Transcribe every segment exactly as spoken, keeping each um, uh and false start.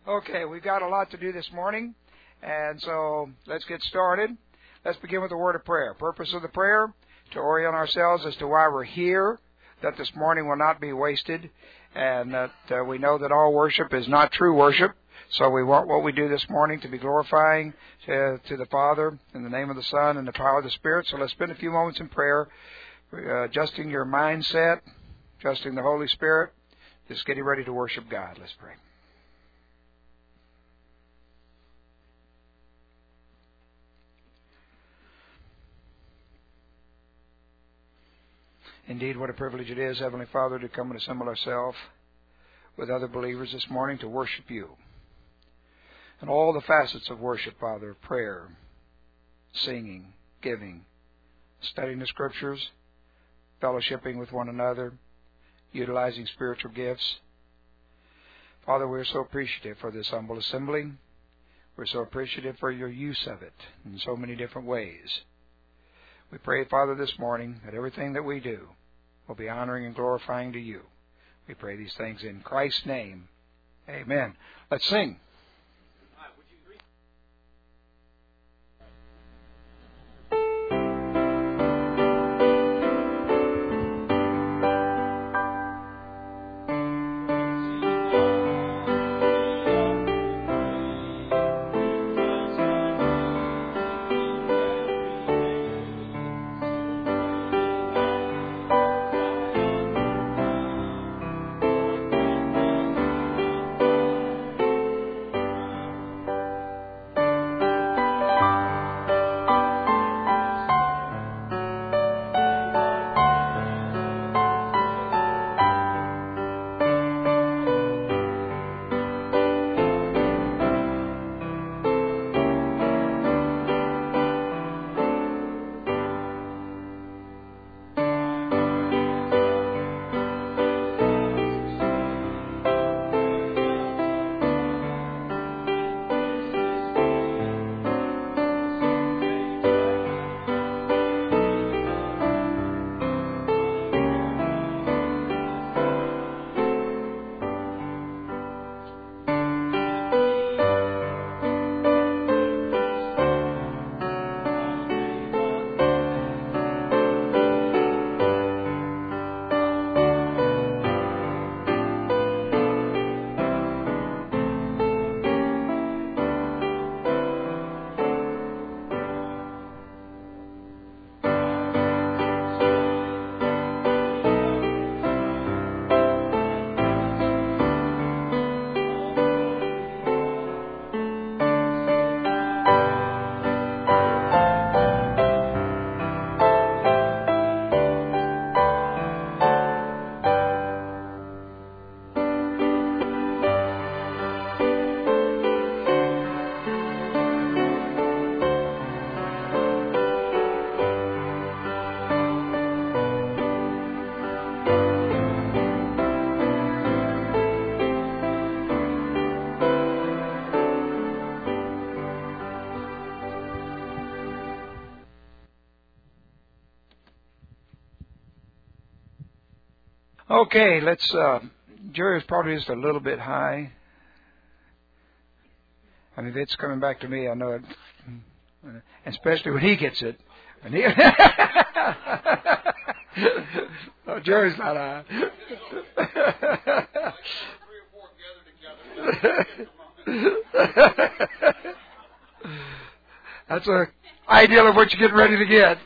Okay, we've got a lot to do this morning, and so let's get started. Let's begin with a word of prayer. Purpose of the prayer, to orient ourselves as to why we're here, that this morning will not be wasted, and that uh, we know that all worship is not true worship, so we want what we do this morning to be glorifying to, to the Father, in the name of the Son, and the power of the Spirit. So let's spend a few moments in prayer, uh, adjusting your mindset, adjusting the Holy Spirit, just getting ready to worship God. Let's pray. Indeed, what a privilege it is, Heavenly Father, to come and assemble ourselves with other believers this morning to worship You. And all the facets of worship, Father, prayer, singing, giving, studying the Scriptures, fellowshipping with one another, utilizing spiritual gifts. Father, we're so appreciative for this humble assembly. We're so appreciative for Your use of it in so many different ways. We pray, Father, this morning that everything that we do will be honoring and glorifying to You. We pray these things in Christ's name. Amen. Let's sing. Okay, let's, uh, jury's probably just a little bit high. I mean, if it's coming back to me, I know it, especially when he gets it. When he oh, jury's not high. That's an ideal of what you're getting ready to get.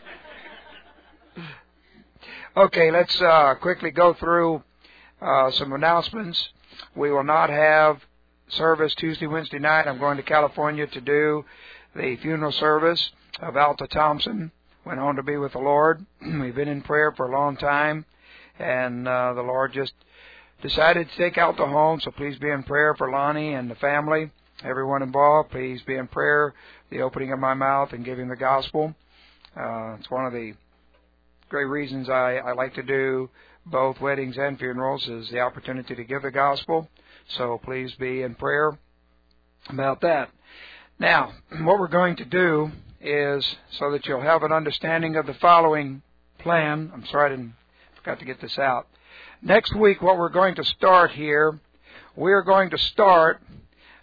Okay, let's uh, quickly go through uh, some announcements. We will not have service Tuesday, Wednesday night. I'm going to California to do the funeral service of Alta Thompson. Went on to be with the Lord. We've been in prayer for a long time, and uh, the Lord just decided to take Alta home, so please be in prayer for Lonnie and the family. Everyone involved, please be in prayer, the opening of my mouth and giving the gospel. Uh, it's one of the great reasons I, I like to do both weddings and funerals is the opportunity to give the gospel. So please be in prayer about that. Now, what we're going to do is, so that you'll have an understanding of the following plan. I'm sorry I didn't, forgot to get this out. Next week, what we're going to start here, we're going to start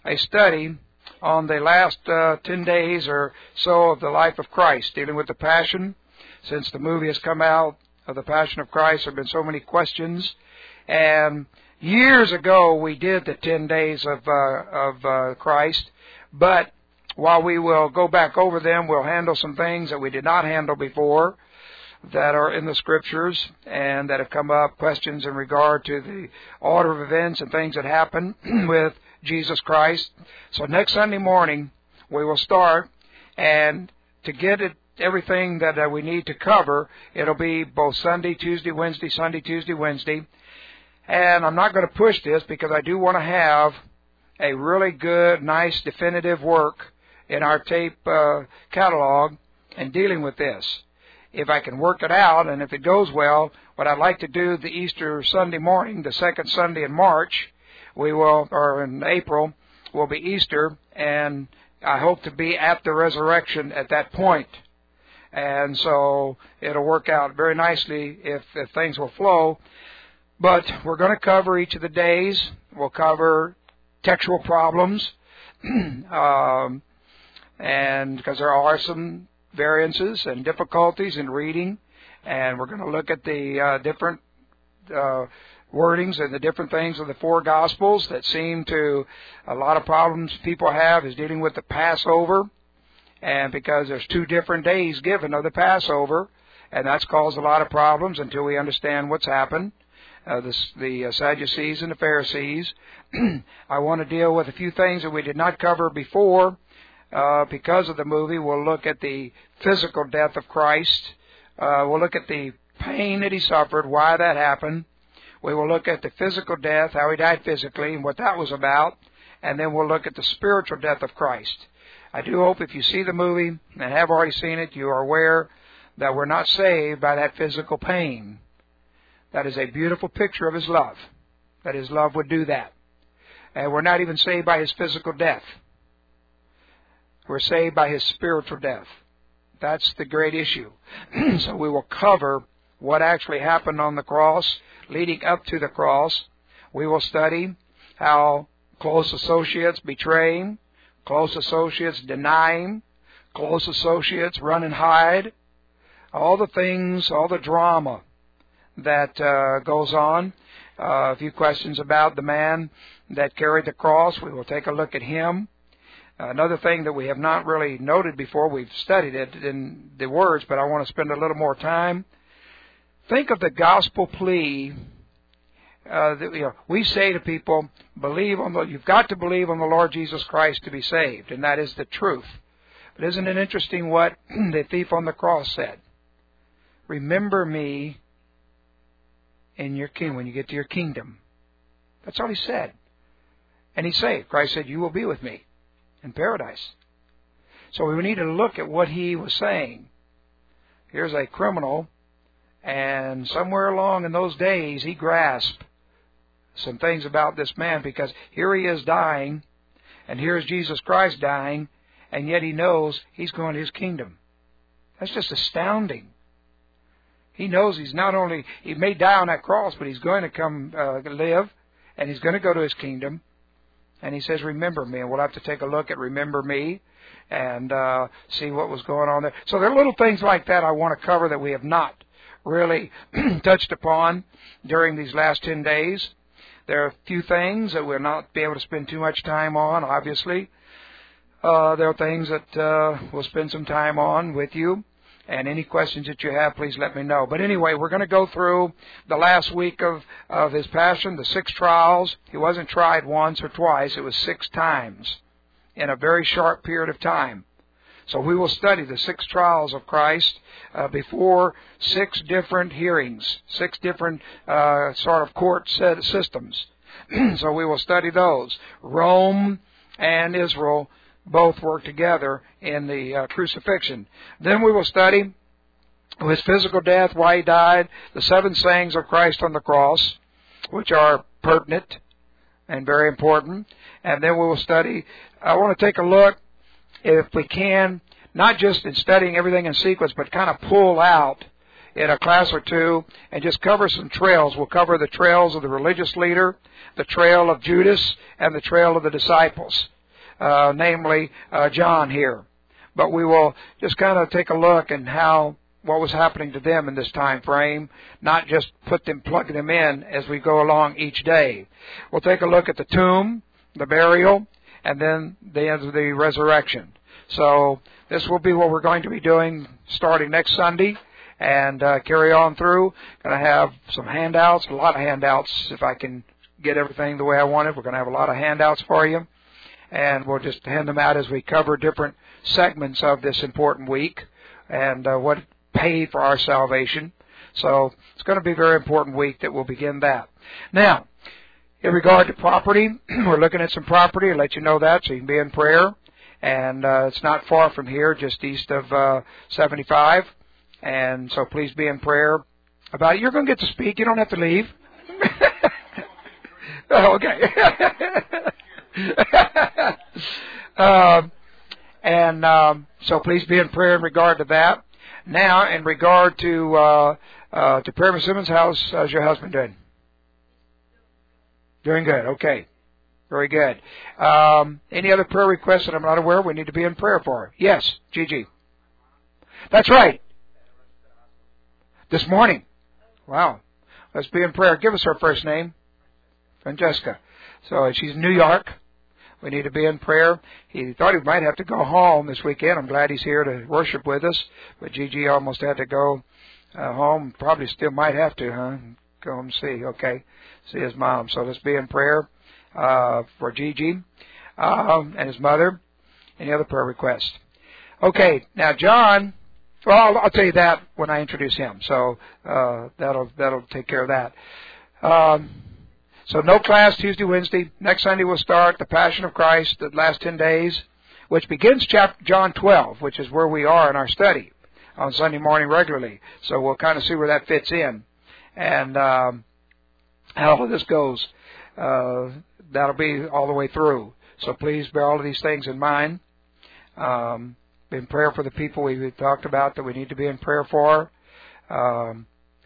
a study on the last uh, ten days or so of the life of Christ, dealing with the Passion. Since the movie has come out of the Passion of Christ, there have been so many questions. And years ago, we did the ten days of, uh, of uh, Christ. But while we will go back over them, we'll handle some things that we did not handle before that are in the Scriptures and that have come up, questions in regard to the order of events and things that happen with Jesus Christ. So next Sunday morning, we will start, and to get it, everything that uh, we need to cover, it'll be both Sunday, Tuesday, Wednesday, Sunday, Tuesday, Wednesday. And I'm not going to push this because I do want to have a really good, nice, definitive work in our tape uh, catalog in dealing with this. If I can work it out, and if it goes well, what I'd like to do the Easter Sunday morning, the second Sunday in March, we will, or in April, will be Easter, and I hope to be at the resurrection at that point. And so it'll work out very nicely if, if things will flow. But we're going to cover each of the days. We'll cover textual problems, um, and because there are some variances and difficulties in reading, and we're going to look at the uh, different uh, wordings and the different things of the four Gospels that seem to, a lot of problems people have is dealing with the Passover, and because there's two different days given of the Passover, and that's caused a lot of problems until we understand what's happened. Uh, the, the uh, Sadducees and the Pharisees. I want to deal with a few things that we did not cover before. Uh, because of the movie, we'll look at the physical death of Christ. Uh, we'll look at the pain that he suffered, why that happened. We will look at the physical death, how he died physically, and what that was about. And then we'll look at the spiritual death of Christ. I do hope if you see the movie and have already seen it, you are aware that we're not saved by that physical pain. That is a beautiful picture of his love, that his love would do that. And we're not even saved by his physical death. We're saved by his spiritual death. That's the great issue. So we will cover what actually happened on the cross, leading up to the cross. We will study how close associates betray him, close associates deny him, close associates run and hide, all the things, all the drama that uh, goes on. Uh, a few questions about the man that carried the cross. We will take a look at him. Uh, another thing that we have not really noted before, we've studied it in the words, but I want to spend a little more time. Think of the gospel plea. Uh, that, you know, we say to people, believe on the, you've got to believe on the Lord Jesus Christ to be saved, and that is the truth. But isn't it interesting what the thief on the cross said? Remember me in your king when you get to your kingdom. That's all he said. And he's saved. Christ said, you will be with me in paradise. So we need to look at what he was saying. Here's a criminal, and somewhere along in those days he grasped some things about this man, because here he is dying, and here's Jesus Christ dying, and yet he knows he's going to his kingdom. That's just astounding. He knows he's not only, he may die on that cross, but he's going to come uh, live, and he's going to go to his kingdom. And he says, remember me. And we'll have to take a look at remember me and uh, see what was going on there. So there are little things like that I want to cover that we have not really touched upon during these last ten days. There are a few things that we'll not be able to spend too much time on, obviously. Uh, there are things that uh, we'll spend some time on with you. And any questions that you have, please let me know. But anyway, we're going to go through the last week of, of his passion, the six trials. He wasn't tried once or twice. It was six times in a very short period of time. So we will study the six trials of Christ uh, before six different hearings, six different uh, sort of court set systems. So we will study those. Rome and Israel both work together in the uh, crucifixion. Then we will study his physical death, why he died, the seven sayings of Christ on the cross, which are pertinent and very important. And then we will study, I want to take a look, if we can, not just in studying everything in sequence, but kind of pull out in a class or two and just cover some trails. We'll cover the trails of the religious leader, the trail of Judas, and the trail of the disciples, uh, namely uh, John here. But we will just kind of take a look at how what was happening to them in this time frame, not just put them, plug them in as we go along each day. We'll take a look at the tomb, the burial, and then the end of the resurrection. So this will be what we're going to be doing starting next Sunday and uh, carry on through. Going to have some handouts, a lot of handouts if I can get everything the way I want it. We're going to have a lot of handouts for you, and we'll just hand them out as we cover different segments of this important week and uh, what paid for our salvation. So it's going to be a very important week that we'll begin that. Now, in regard to property, we're looking at some property. I'll let you know that so you can be in prayer. And uh, it's not far from here, just east of uh, seventy-five. And so please be in prayer about it. You're going to get to speak. You don't have to leave. Oh, okay. uh, and um, so please be in prayer in regard to that. Now, in regard to uh, uh, to Prayer Simmons, how's, how's your husband doing? Doing good. Okay. Very good. Um, any other prayer requests that I'm not aware of we need to be in prayer for? Yes, Gigi. That's right. This morning. Wow. Let's be in prayer. Give us her first name. Francesca. So she's in New York. We need to be in prayer. He thought he might have to go home this weekend. I'm glad he's here to worship with us. But Gigi almost had to go uh, home. Probably still might have to, huh? Go and see. Okay. See his mom. So let's be in prayer uh, for Gigi um, and his mother. Any other prayer requests? Okay. Now, John, well, I'll, I'll tell you that when I introduce him. So uh, that'll that'll take care of that. Um, So no class Tuesday, Wednesday. Next Sunday we'll start the Passion of Christ, the last ten days, which begins chapter John twelve, which is where we are in our study on Sunday morning regularly. So we'll kind of see where that fits in and um, how all of this goes. Uh, that'll be all the way through. So please bear all of these things in mind. Um, be in prayer for the people we talked about that we need to be in prayer for. Um,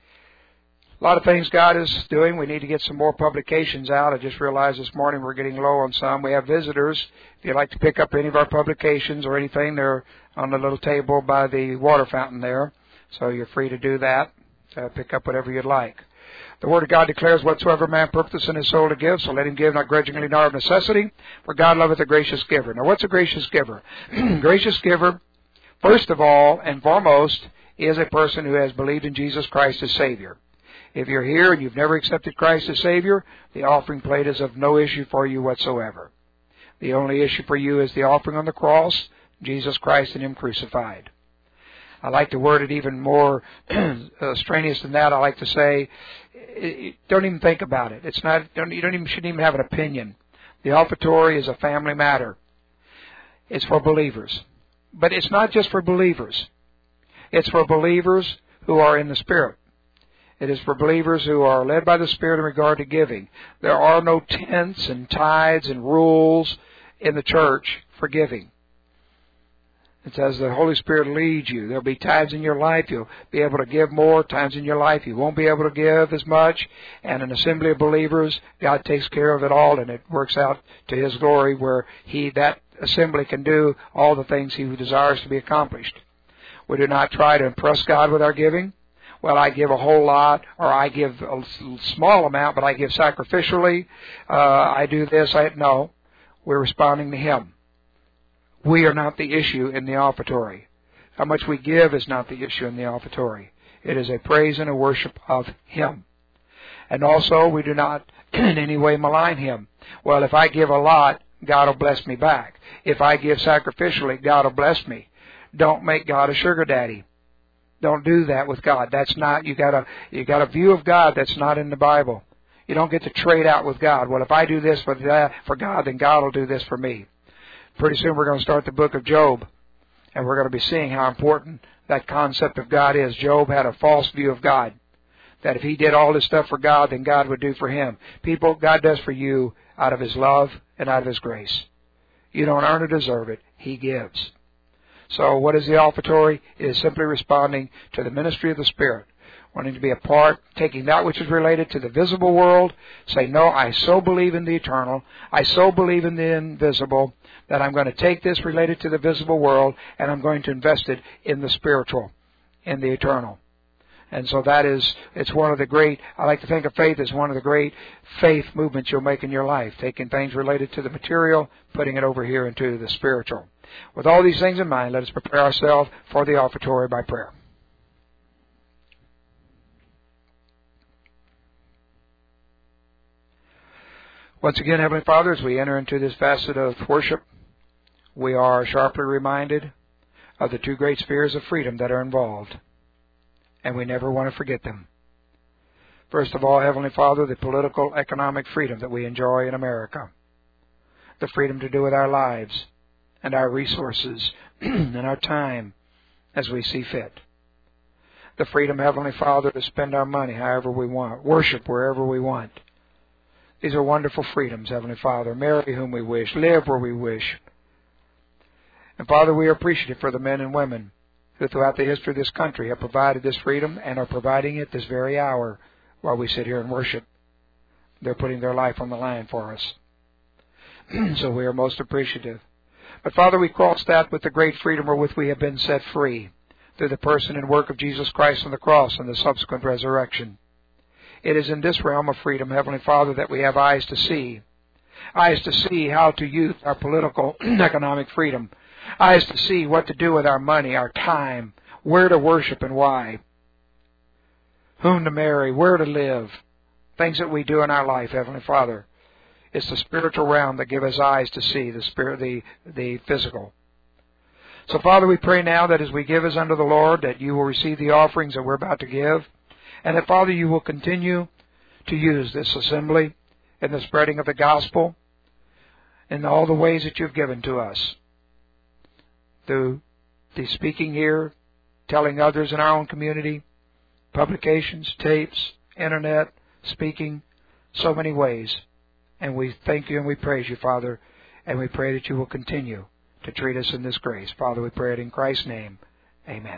A lot of things God is doing. We need to get some more publications out. I just realized this morning we're getting low on some. We have visitors. If you'd like to pick up any of our publications or anything, they're on the little table by the water fountain there. So you're free to do that. Uh, pick up whatever you'd like. The Word of God declares, whatsoever man purpose in his soul to give, so let him give, not grudgingly nor of necessity, for God loveth a gracious giver. Now, what's a gracious giver? Gracious giver, first of all and foremost, is a person who has believed in Jesus Christ as Savior. If you're here and you've never accepted Christ as Savior, the offering plate is of no issue for you whatsoever. The only issue for you is the offering on the cross, Jesus Christ and Him crucified. I like to word it even more uh, strenuous than that. I like to say, don't even think about it. It's not. Don't, you don't even shouldn't even have an opinion. The offertory is a family matter. It's for believers, but it's not just for believers. It's for believers who are in the Spirit. It is for believers who are led by the Spirit in regard to giving. There are no tenths and tithes and rules in the church for giving. It's as the Holy Spirit leads you. There'll be times in your life you'll be able to give more, times in your life you won't be able to give as much. And an assembly of believers, God takes care of it all, and it works out to His glory where He, that assembly can do all the things He desires to be accomplished. We do not try to impress God with our giving. Well, I give a whole lot, or I give a small amount, but I give sacrificially. Uh, I do this. I No, we're responding to Him. We are not the issue in the offertory. How much we give is not the issue in the offertory. It is a praise and a worship of Him. And also, we do not in any way malign Him. Well, if I give a lot, God will bless me back. If I give sacrificially, God will bless me. Don't make God a sugar daddy. Don't do that with God. That's not, you got a, you got a view of God that's not in the Bible. You don't get to trade out with God. Well, if I do this for that, for God, then God will do this for me. Pretty soon we're going to start the book of Job, and we're going to be seeing how important that concept of God is. Job had a false view of God, that if he did all this stuff for God, then God would do for him. People, God does for you out of His love and out of His grace. You don't earn or deserve it. He gives. So what is the offertory? It is simply responding to the ministry of the Spirit. wanting to be a part, taking that which is related to the visible world, say, no, I so believe in the eternal, I so believe in the invisible, that I'm going to take this related to the visible world, and I'm going to invest it in the spiritual, in the eternal. And so that is, it's one of the great, I like to think of faith as one of the great faith movements you'll make in your life, taking things related to the material, putting it over here into the spiritual. With all these things in mind, let us prepare ourselves for the offertory by prayer. Once again, Heavenly Father, as we enter into this facet of worship, we are sharply reminded of the two great spheres of freedom that are involved, and we never want to forget them. First of all, Heavenly Father, the political, economic freedom that we enjoy in America, the freedom to do with our lives and our resources and our time as we see fit. The freedom, Heavenly Father, to spend our money however we want, worship wherever we want. These are wonderful freedoms, Heavenly Father. Marry whom we wish, live where we wish. And Father, we are appreciative for the men and women who throughout the history of this country have provided this freedom and are providing it this very hour while we sit here and worship. They're putting their life on the line for us. So we are most appreciative. But Father, we cross that with the great freedom wherewith we have been set free through the person and work of Jesus Christ on the cross and the subsequent resurrection. It is in this realm of freedom, Heavenly Father, that we have eyes to see. Eyes to see how to use our political and economic freedom. Eyes to see what to do with our money, our time, where to worship and why. Whom to marry, where to live. Things that we do in our life, Heavenly Father. It's the spiritual realm that gives us eyes to see, the spirit, the, the physical. So, Father, we pray now that as we give as unto the Lord, that you will receive the offerings that we're about to give. And that, Father, you will continue to use this assembly in the spreading of the gospel in all the ways that you've given to us. Through the speaking here, telling others in our own community, publications, tapes, internet, speaking, so many ways. And we thank you and we praise you, Father, and we pray that you will continue to treat us in this grace. Father, we pray it in Christ's name. Amen.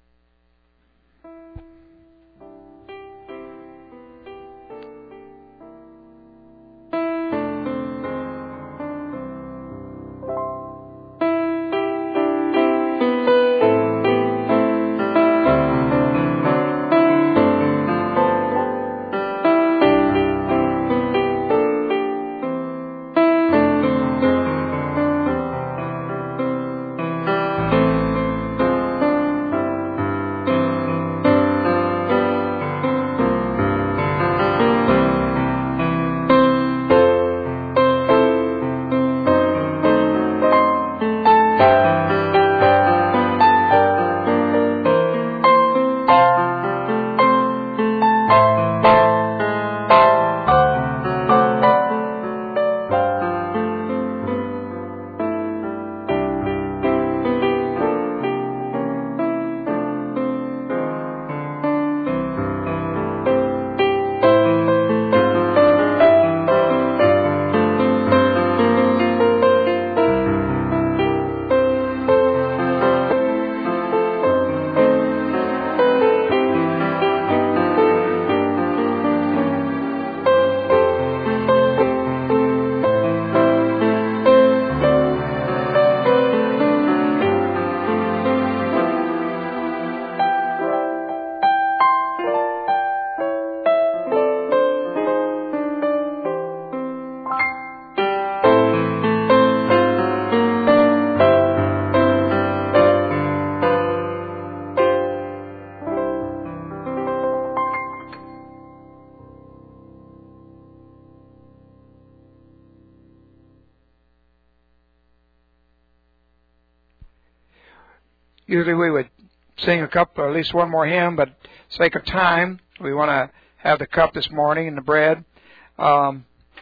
Usually we would sing a cup, or at least one more hymn, but for sake of time, we want to have the cup this morning and the bread. Um,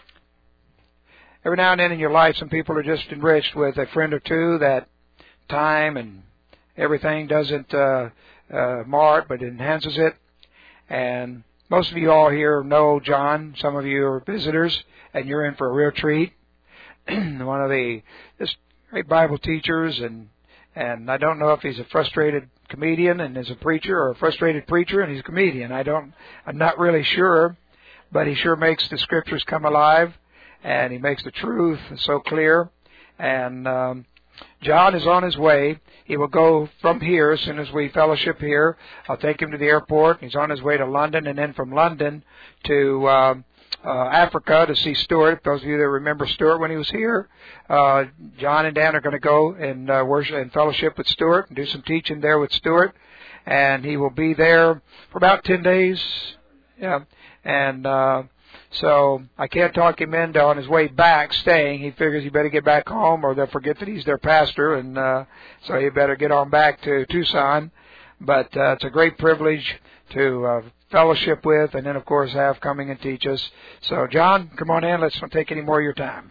every now and then in your life, some people are just enriched with a friend or two that time and everything doesn't uh, uh, mar it, but enhances it. And most of you all here know John. Some of you are visitors, and you're in for a real treat. One of the just great Bible teachers, and and I don't know if he's a frustrated comedian and is a preacher, or a frustrated preacher and he's a comedian. I don't, I'm not really sure, but he sure makes the scriptures come alive, and he makes the truth so clear. And um, John is on his way. He will go from here as soon as we fellowship here. I'll take him to the airport. He's on his way to London, and then from London to uh, uh, Africa to see Stuart. Those of you that remember Stuart when he was here, uh, John and Dan are going to go and uh, worship and fellowship with Stuart and do some teaching there with Stuart. And he will be there for about ten days. Yeah, and uh, so I can't talk him into on his way back staying. He figures he better get back home, or they'll forget that he's their pastor, and uh, so he better get on back to Tucson. But uh, it's a great privilege to uh, fellowship with, and then of course have coming and teach us. So John, come on in. Let's not take any more of your time.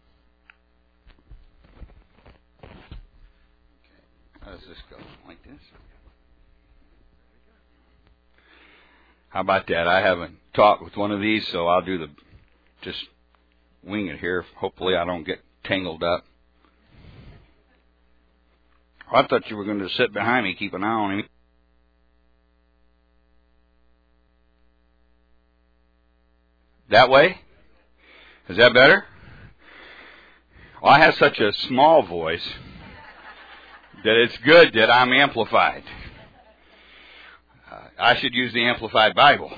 How does this go? Like this? How about that? I haven't talked with one of these, so I'll do the, just wing it here. Hopefully I don't get tangled up. I thought you were going to sit behind me, keep an eye on him. That way? Is that better? Well, I have such a small voice that it's good that I'm amplified. Uh, I should use the Amplified Bible.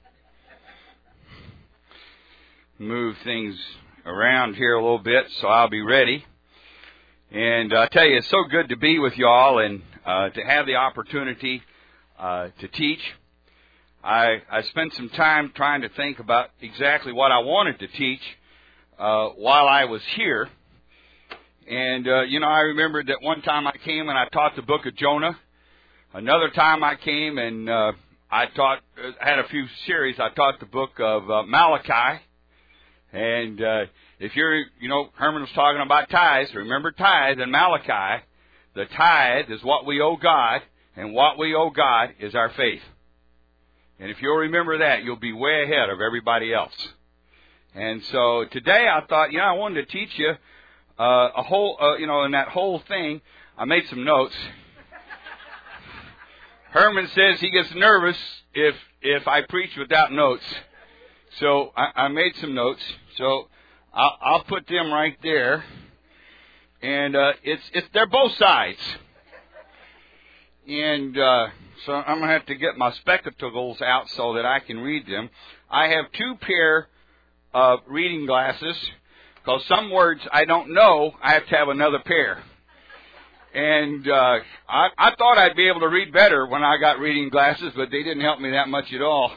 Move things around here a little bit so I'll be ready. And I tell you, it's so good to be with y'all and uh, to have the opportunity uh, to teach. I, I spent some time trying to think about exactly what I wanted to teach uh, while I was here. And, uh, you know, I remembered that one time I came and I taught the book of Jonah. Another time I came and uh, I taught, uh, had a few series. I taught the book of uh, Malachi. And uh, if you're, you know, Herman was talking about tithes. Remember tithe and Malachi. The tithe is what we owe God, and what we owe God is our faith. And if you'll remember that, you'll be way ahead of everybody else. And so today I thought, you know, I wanted to teach you uh, a whole, uh, you know, in that whole thing, I made some notes. Herman says he gets nervous if if I preach without notes. So I, I made some notes. So I'll, I'll put them right there. And uh, it's it's they're both sides. And uh, so I'm going to have to get my spectacles out so that I can read them. I have two pair of reading glasses, because some words I don't know, I have to have another pair. And uh, I, I thought I'd be able to read better when I got reading glasses, but they didn't help me that much at all.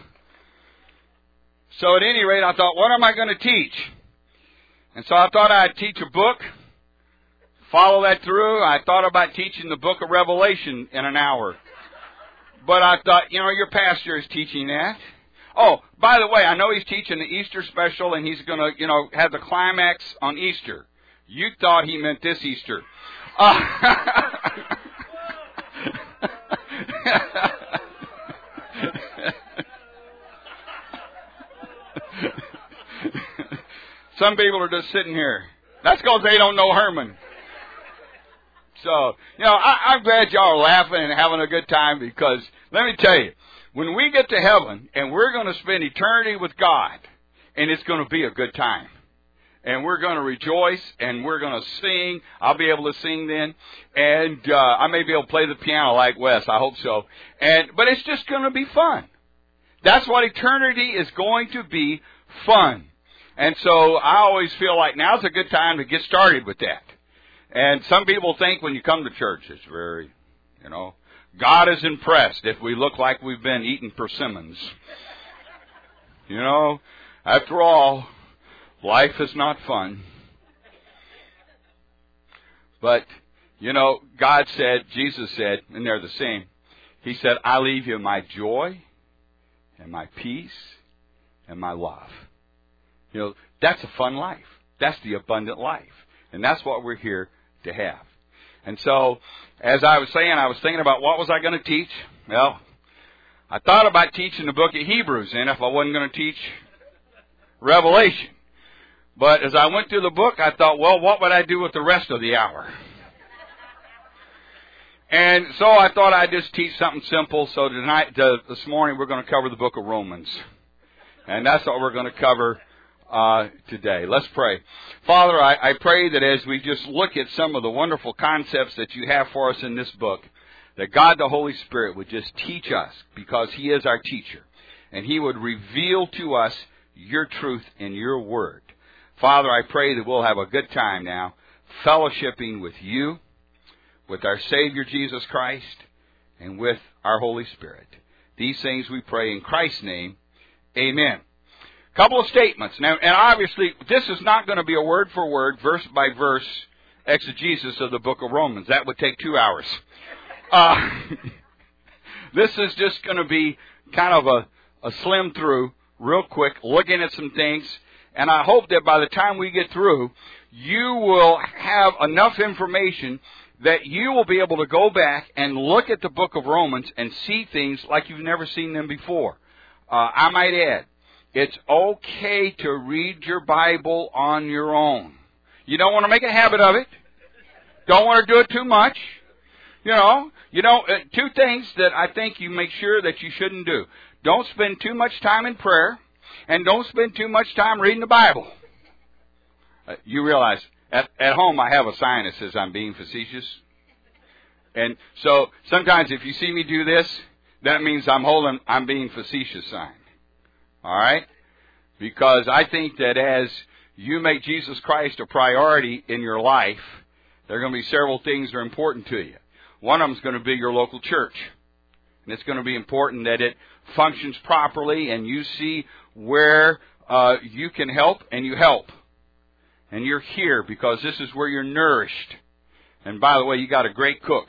So at any rate, I thought, what am I going to teach? And so I thought I'd teach a book, follow that through. I thought about teaching the book of Revelation in an hour. But I thought, you know, your pastor is teaching that. Oh, by the way, I know he's teaching the Easter special, and he's going to, you know, have the climax on Easter. You thought he meant this Easter. Uh, Some people are just sitting here. That's because they don't know Herman. So, you know, I, I'm glad y'all are laughing and having a good time, because let me tell you, when we get to heaven and we're going to spend eternity with God, and it's going to be a good time. And we're going to rejoice, and we're going to sing. I'll be able to sing then. And uh, I may be able to play the piano like Wes. I hope so. And But it's just going to be fun. That's what eternity is going to be, fun. And so I always feel like now's a good time to get started with that. And some people think when you come to church, it's very, you know, God is impressed if we look like we've been eating persimmons. You know, after all, life is not fun. But, you know, God said, Jesus said, and they're the same. He said, I leave you my joy and my peace and my love. You know, that's a fun life. That's the abundant life. And that's what we're here to have. And so, as I was saying, I was thinking about what was I going to teach. Well, I thought about teaching the book of Hebrews, and if I wasn't going to teach Revelation. But as I went through the book, I thought, well, what would I do with the rest of the hour? And so I thought I'd just teach something simple. So tonight, uh, this morning, we're going to cover the book of Romans. And that's what we're going to cover uh, today. Let's pray. Father, I, I pray that as we just look at some of the wonderful concepts that you have for us in this book, that God the Holy Spirit would just teach us, because He is our teacher. And He would reveal to us your truth in your word. Father, I pray that we'll have a good time now, fellowshipping with you, with our Savior Jesus Christ, and with our Holy Spirit. These things we pray in Christ's name. Amen. Couple of statements. Now, and obviously, this is not going to be a word for word, verse by verse exegesis of the book of Romans. That would take two hours. Uh, this is just going to be kind of a, a slim through, real quick, looking at some things. And I hope that by the time we get through, you will have enough information that you will be able to go back and look at the book of Romans and see things like you've never seen them before. Uh, I might add, it's okay to read your Bible on your own. You don't want to make a habit of it. Don't want to do it too much. You know, you know, uh, two things that I think you make sure that you shouldn't do. Don't spend too much time in prayer, and don't spend too much time reading the Bible. Uh, you realize, At, at home, I have a sign that says I'm being facetious. And so sometimes if you see me do this, that means I'm holding I'm being facetious sign. All right? Because I think that as you make Jesus Christ a priority in your life, there are going to be several things that are important to you. One of them is going to be your local church. And it's going to be important that it functions properly and you see where uh, you can help and you help. And you're here because this is where you're nourished. And by the way, you got a great cook.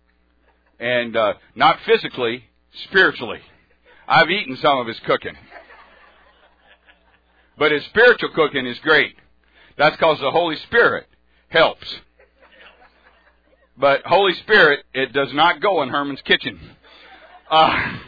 And uh, not physically, spiritually. I've eaten some of his cooking. But his spiritual cooking is great. That's because the Holy Spirit helps. But Holy Spirit, it does not go in Herman's kitchen. Uh,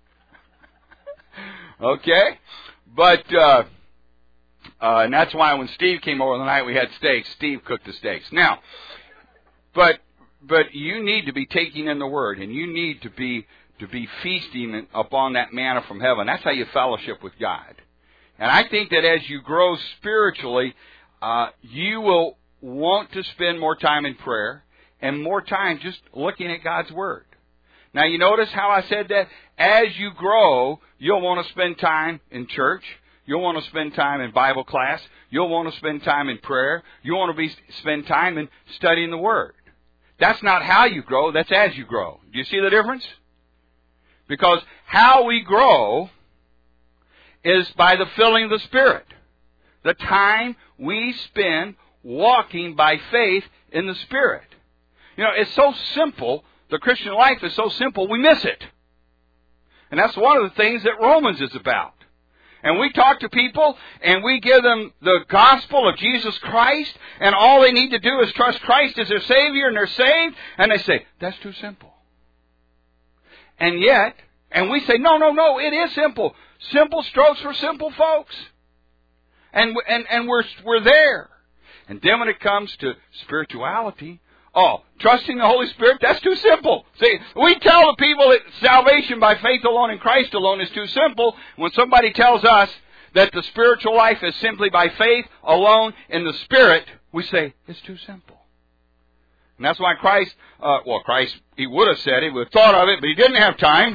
okay? But... Uh, Uh, and that's why when Steve came over the night we had steaks, Steve cooked the steaks. Now, but but you need to be taking in the Word, and you need to be to be feasting upon that manna from heaven. That's how you fellowship with God. And I think that as you grow spiritually, uh, you will want to spend more time in prayer and more time just looking at God's Word. Now, you notice how I said that? As you grow, you'll want to spend time in church. You'll want to spend time in Bible class. You'll want to spend time in prayer. You'll want to be spend time in studying the Word. That's not how you grow. That's as you grow. Do you see the difference? Because how we grow is by the filling of the Spirit. The time we spend walking by faith in the Spirit. You know, it's so simple. The Christian life is so simple, we miss it. And that's one of the things that Romans is about. And we talk to people, and we give them the gospel of Jesus Christ, and all they need to do is trust Christ as their Savior, and they're saved, and they say, that's too simple. And yet, and we say, no, no, no, it is simple. Simple strokes for simple folks. And and and we're we're there. And then when it comes to spirituality, oh, trusting the Holy Spirit, that's too simple. See, we tell the people that salvation by faith alone in Christ alone is too simple. When somebody tells us that the spiritual life is simply by faith alone in the Spirit, we say, it's too simple. And that's why Christ, uh, well, Christ, He would have said it, He would have thought of it, but He didn't have time.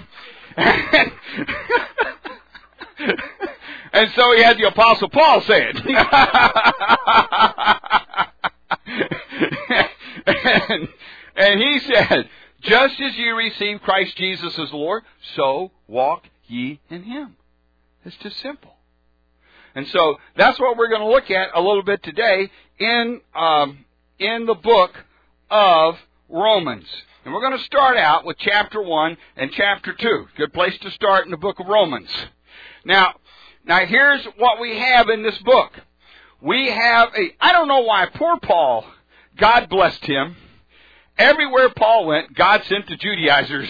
And so He had the Apostle Paul say it. And, and he said, just as you receive Christ Jesus as Lord, so walk ye in Him. It's just simple. And so that's what we're going to look at a little bit today in um, in the book of Romans. And we're going to start out with chapter one and chapter two. Good place to start in the book of Romans. Now, now here's what we have in this book. We have a, I don't know why, poor Paul, God blessed him. Everywhere Paul went, God sent the Judaizers.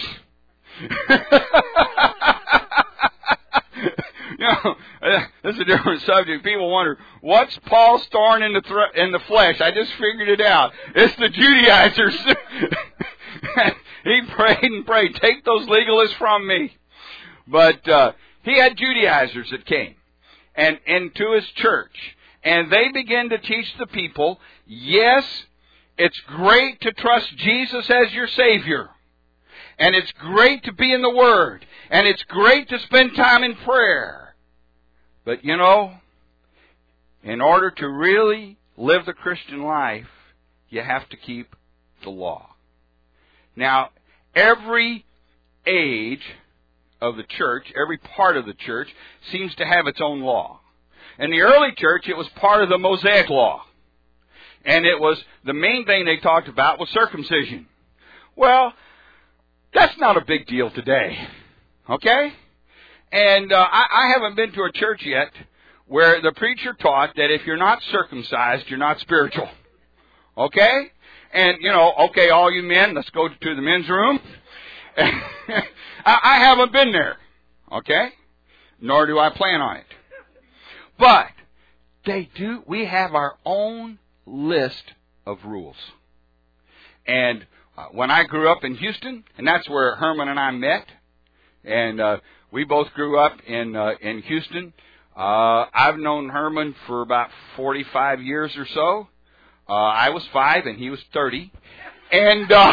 You know, this is a different subject. People wonder, what's Paul's thorn in the th- in the flesh? I just figured it out. It's the Judaizers. he prayed and prayed, take those legalists from me. But uh, he had Judaizers that came and into his church. And they began to teach the people, yes, it's great to trust Jesus as your Savior. And it's great to be in the Word. And it's great to spend time in prayer. But you know, in order to really live the Christian life, you have to keep the law. Now, every age of the church, every part of the church, seems to have its own law. In the early church, it was part of the Mosaic law. And it was, the main thing they talked about was circumcision. Well, that's not a big deal today. Okay? And uh, I, I haven't been to a church yet where the preacher taught that if you're not circumcised, you're not spiritual. Okay? And, you know, okay, all you men, let's go to the men's room. I, I haven't been there. Okay? Nor do I plan on it. But they do, we have our own list of rules. And uh, when I grew up in Houston, and that's where Herman and I met, and uh, we both grew up in uh, in Houston. Uh, I've known Herman for about forty-five years or so. Uh, I was five and he was thirty. And uh,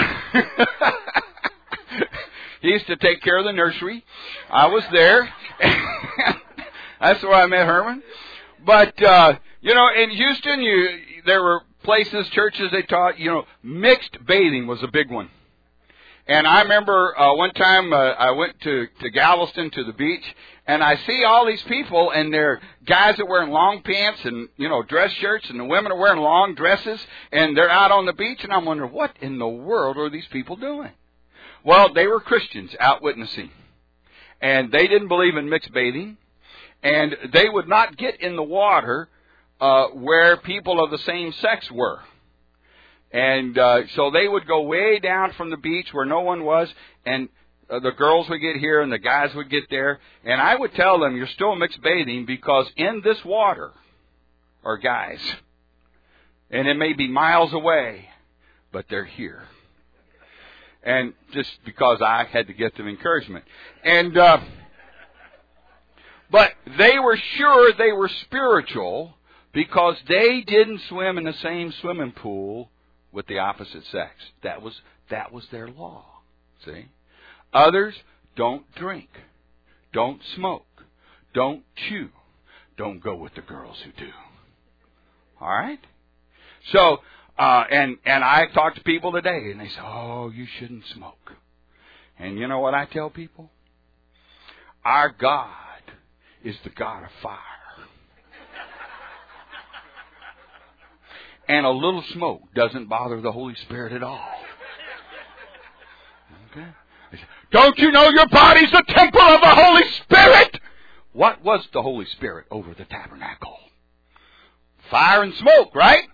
he used to take care of the nursery. I was there. That's where I met Herman. But, uh, you know, in Houston, you there were places, churches, they taught, you know, mixed bathing was a big one. And I remember uh, one time uh, I went to, to Galveston to the beach, and I see all these people, and they're guys that are wearing long pants and, you know, dress shirts, and the women are wearing long dresses, and they're out on the beach, and I'm wondering, what in the world are these people doing? Well, they were Christians out witnessing. And they didn't believe in mixed bathing. And they would not get in the water uh, where people of the same sex were. And uh, so they would go way down from the beach where no one was, and uh, the girls would get here and the guys would get there. And I would tell them, you're still mixed bathing because in this water are guys. And it may be miles away, but they're here. And just because I had to get them encouragement. And... Uh, But they were sure they were spiritual because they didn't swim in the same swimming pool with the opposite sex. That was that was their law. See? Others don't drink, don't smoke, don't chew, don't go with the girls who do. All right? So, uh, and and I talk to people today, and they say, "Oh, you shouldn't smoke." And you know what I tell people? Our God is the God of fire. And a little smoke doesn't bother the Holy Spirit at all. Okay? Don't you know your body's the temple of the Holy Spirit? What was the Holy Spirit over the tabernacle? Fire and smoke, right?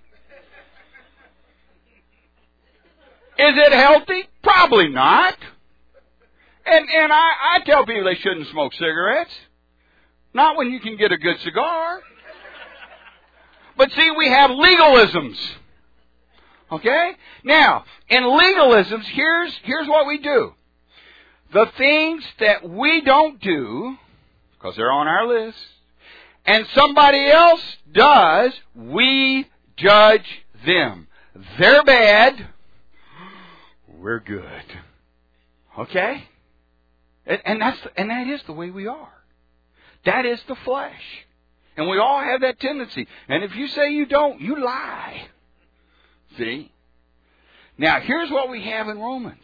Is it healthy? Probably not. And and I, I tell people they shouldn't smoke cigarettes. Not when you can get a good cigar. But see, we have legalisms. Okay? Now, in legalisms, here's, here's what we do. The things that we don't do, because they're on our list, and somebody else does, we judge them. They're bad. We're good. Okay? And, and that's and that is the way we are. That is the flesh. And we all have that tendency. And if you say you don't, you lie. See? Now, here's what we have in Romans.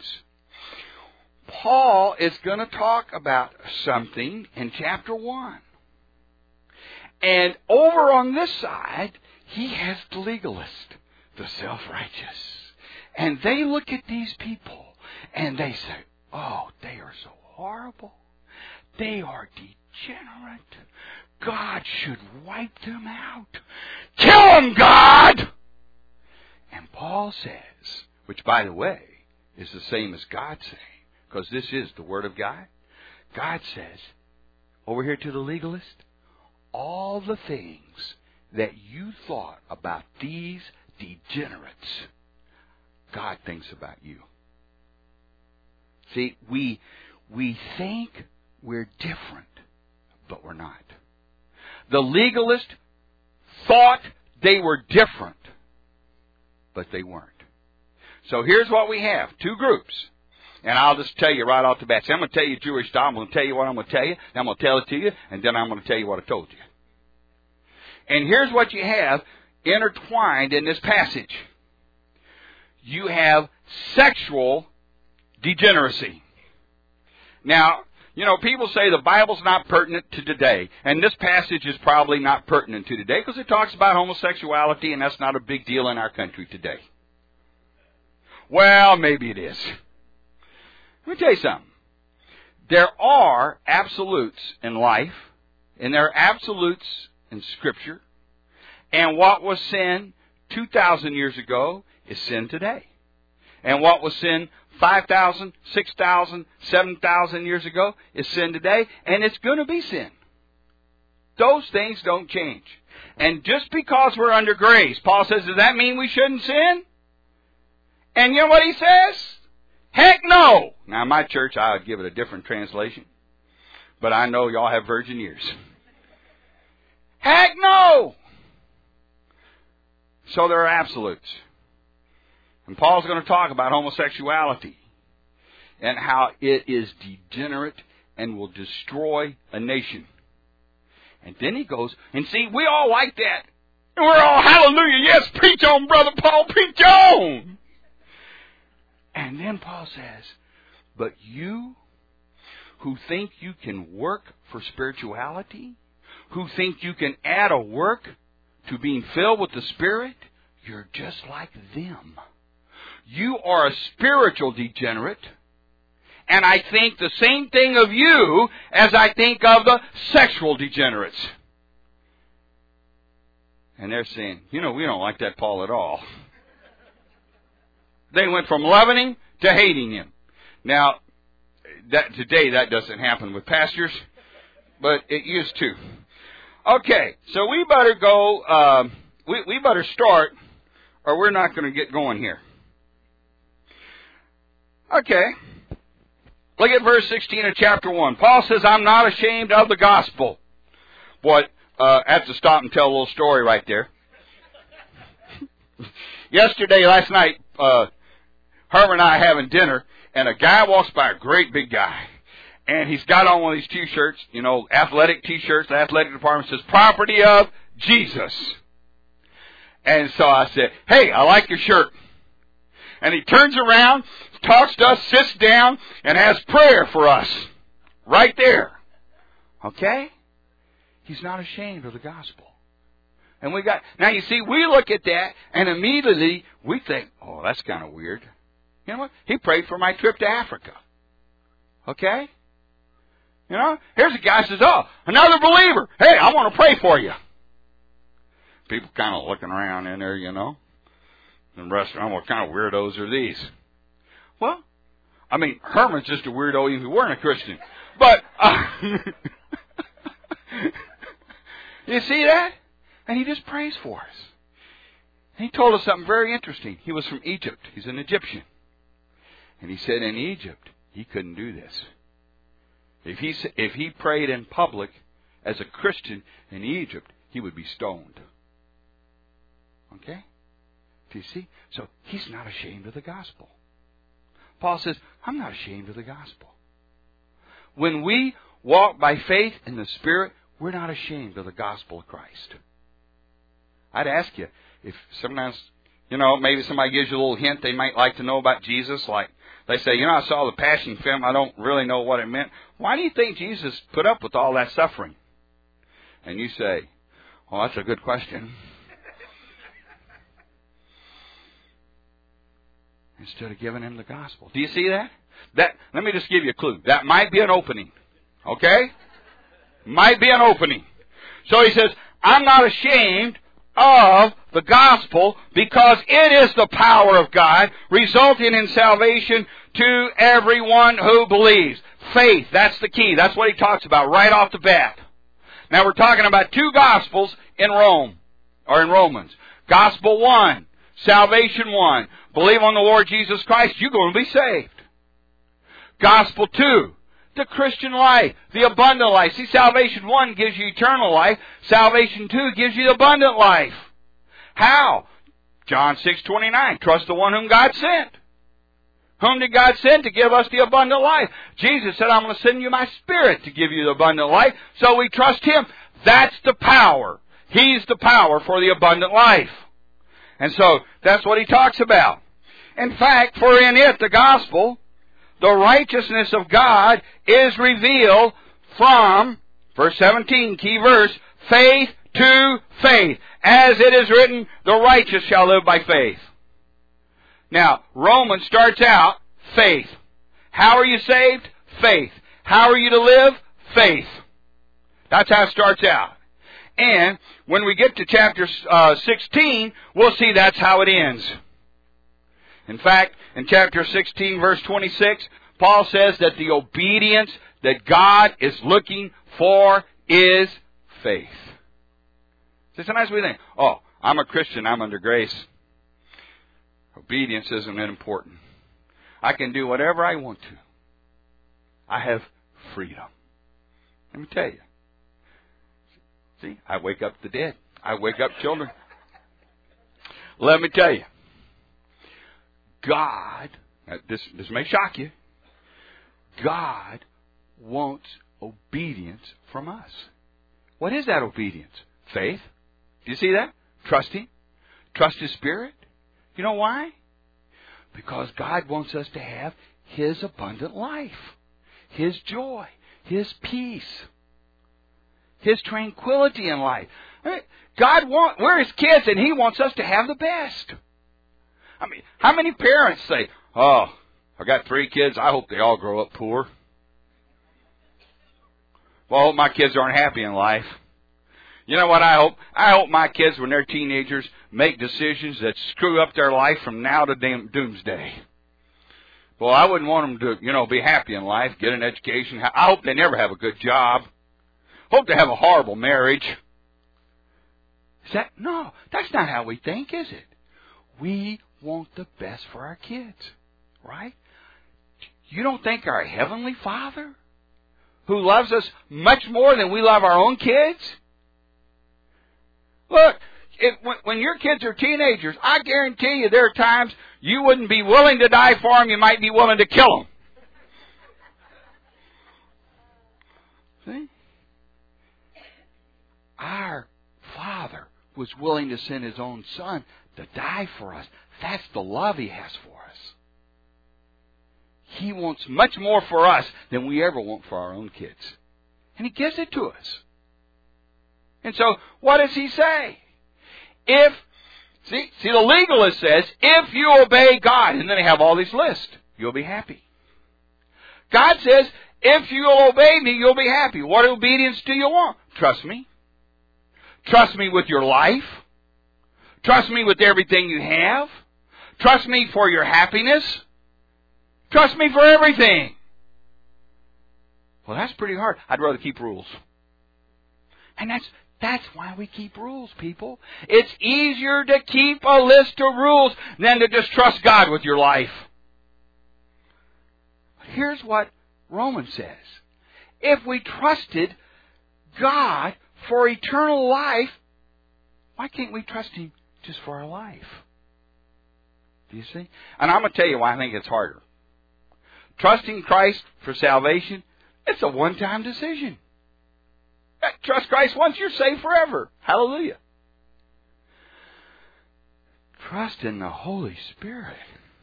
Paul is going to talk about something in chapter one. And over on this side, he has the legalist, the self-righteous. And they look at these people and they say, oh, they are so horrible. They are degenerate. God should wipe them out. Kill them, God! And Paul says, which, by the way, is the same as God saying, because this is the Word of God. God says, over here to the legalist, all the things that you thought about these degenerates, God thinks about you. See, we we think we're different, but we're not. The legalist thought they were different, but they weren't. So here's what we have. Two groups. And I'll just tell you right off the bat. See, I'm going to tell you Jewish style. I'm going to tell you what I'm going to tell you. Then I'm going to tell it to you. And then I'm going to tell you what I told you. And here's what you have intertwined in this passage. You have sexual degeneracy. Now, you know, people say the Bible's not pertinent to today. And this passage is probably not pertinent to today because it talks about homosexuality, and that's not a big deal in our country today. Well, maybe it is. Let me tell you something. There are absolutes in life, and there are absolutes in Scripture. And what was sin two thousand years ago is sin today. And what was sin five thousand, six thousand, seven thousand years ago is sin today, and it's going to be sin. Those things don't change. And just because we're under grace, Paul says, does that mean we shouldn't sin? And you know what he says? Heck no! Now, in my church, I would give it a different translation. But I know y'all have virgin ears. Heck no! So there are absolutes. And Paul's going to talk about homosexuality and how it is degenerate and will destroy a nation. And then he goes, and see, we all like that. And we're all, hallelujah, yes, preach on, Brother Paul, preach on! And then Paul says, but you who think you can work for spirituality, who think you can add a work to being filled with the Spirit, you're just like them. You are a spiritual degenerate, and I think the same thing of you as I think of the sexual degenerates. And they're saying, you know, we don't like that Paul at all. They went from loving him to hating him. Now, that, today that doesn't happen with pastors, but it used to. Okay, so we better go, uh, we, we better start, or we're not going to get going here. Okay, look at verse sixteen of chapter one. Paul says, I'm not ashamed of the gospel. Boy, uh, I have to stop and tell a little story right there. Yesterday, last night, uh, Herman and I having dinner, and a guy walks by, a great big guy, and he's got on one of these T-shirts, you know, athletic T-shirts. The athletic department says, property of Jesus. And so I said, hey, I like your shirt. And he turns around, talks to us, sits down, and has prayer for us. Right there. Okay? He's not ashamed of the gospel. And we got, now you see, we look at that, and immediately we think, oh, that's kind of weird. You know what? He prayed for my trip to Africa. Okay? You know? Here's a guy who says, oh, another believer. Hey, I want to pray for you. People kind of looking around in there, you know. In the restaurant, what kind of weirdos are these? Well, I mean, Herman's just a weirdo even if he weren't a Christian. But, uh, you see that? And he just prays for us. And he told us something very interesting. He was from Egypt. He's an Egyptian. And he said in Egypt, he couldn't do this. If he, if he prayed in public as a Christian in Egypt, he would be stoned. Okay? Do you see? So he's not ashamed of the gospel. Paul says, I'm not ashamed of the gospel. When we walk by faith in the Spirit, we're not ashamed of the gospel of Christ. I'd ask you, if sometimes, you know, maybe somebody gives you a little hint they might like to know about Jesus, like they say, you know, I saw the Passion film, I don't really know what it meant. Why do you think Jesus put up with all that suffering? And you say, well, that's a good question. Instead of giving him the gospel. Do you see that? That, let me just give you a clue. That might be an opening. Okay? Might be an opening. So he says, I'm not ashamed of the gospel because it is the power of God resulting in salvation to everyone who believes. Faith, that's the key. That's what he talks about right off the bat. Now we're talking about two gospels in Rome, or in Romans. Gospel one, salvation one. Believe on the Lord Jesus Christ, you're going to be saved. Gospel two, the Christian life, the abundant life. See, salvation one gives you eternal life. Salvation two gives you the abundant life. How? John six twenty-nine, trust the one whom God sent. Whom did God send to give us the abundant life? Jesus said, I'm going to send you my Spirit to give you the abundant life. So we trust Him. That's the power. He's the power for the abundant life. And so that's what He talks about. In fact, for in it, the gospel, the righteousness of God is revealed from, verse seventeen, key verse, faith to faith. As it is written, the righteous shall live by faith. Now, Romans starts out, faith. How are you saved? Faith. How are you to live? Faith. That's how it starts out. And when we get to chapter uh, sixteen, we'll see that's how it ends. In fact, in chapter sixteen, verse twenty-six, Paul says that the obedience that God is looking for is faith. So sometimes we think, oh, I'm a Christian, I'm under grace. Obedience isn't important. I can do whatever I want to. I have freedom. Let me tell you. See, I wake up the dead. I wake up children. Let me tell you. God, this, this may shock you, God wants obedience from us. What is that obedience? Faith. Do you see that? Trust Him. Trust His Spirit. You know why? Because God wants us to have His abundant life, His joy, His peace, His tranquility in life. God wants, we're His kids, and He wants us to have the best. I mean, how many parents say, oh, I got three kids, I hope they all grow up poor. Well, I hope my kids aren't happy in life. You know what I hope? I hope my kids, when they're teenagers, make decisions that screw up their life from now to doomsday. Well, I wouldn't want them to, you know, be happy in life, get an education. I hope they never have a good job. Hope they have a horrible marriage. Is that? No, that's not how we think, is it? We want the best for our kids, right? You don't think our Heavenly Father, who loves us much more than we love our own kids? Look, if, when, when your kids are teenagers, I guarantee you there are times you wouldn't be willing to die for them. You might be willing to kill them. See? Our Father was willing to send His own Son to die for us. That's the love He has for us. He wants much more for us than we ever want for our own kids. And He gives it to us. And so, what does He say? If, see, see, the legalist says, if you obey God, and then they have all these lists, you'll be happy. God says, if you'll obey me, you'll be happy. What obedience do you want? Trust me. Trust me with your life. Trust me with everything you have. Trust me for your happiness. Trust me for everything. Well, that's pretty hard. I'd rather keep rules. And that's that's why we keep rules, people. It's easier to keep a list of rules than to just trust God with your life. Here's what Romans says. If we trusted God for eternal life, why can't we trust Him just for our life? Do you see? And I'm going to tell you why I think it's harder. Trusting Christ for salvation, it's a one-time decision. Trust Christ once, you're saved forever. Hallelujah. Trust in the Holy Spirit.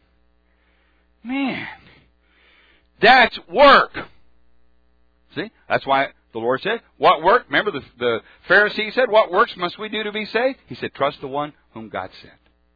Man, that's work. See? That's why the Lord said, what work? Remember the, the Pharisee said, what works must we do to be saved? He said, trust the one whom God sent.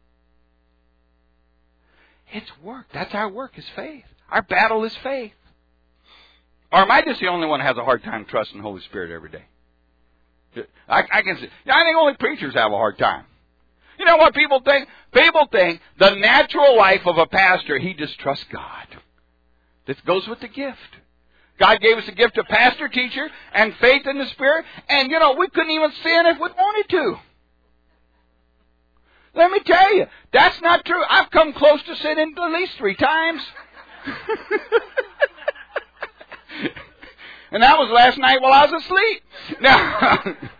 It's work. That's our work, is faith. Our battle is faith. Or am I just the only one who has a hard time trusting the Holy Spirit every day? I, I can say, I think only preachers have a hard time. You know what people think? People think the natural life of a pastor, he just trusts God. This goes with the gift. God gave us the gift of pastor, teacher, and faith in the Spirit. And, you know, we couldn't even sin if we wanted to. Let me tell you, that's not true. I've come close to sinning at least three times. And that was last night while I was asleep. Now,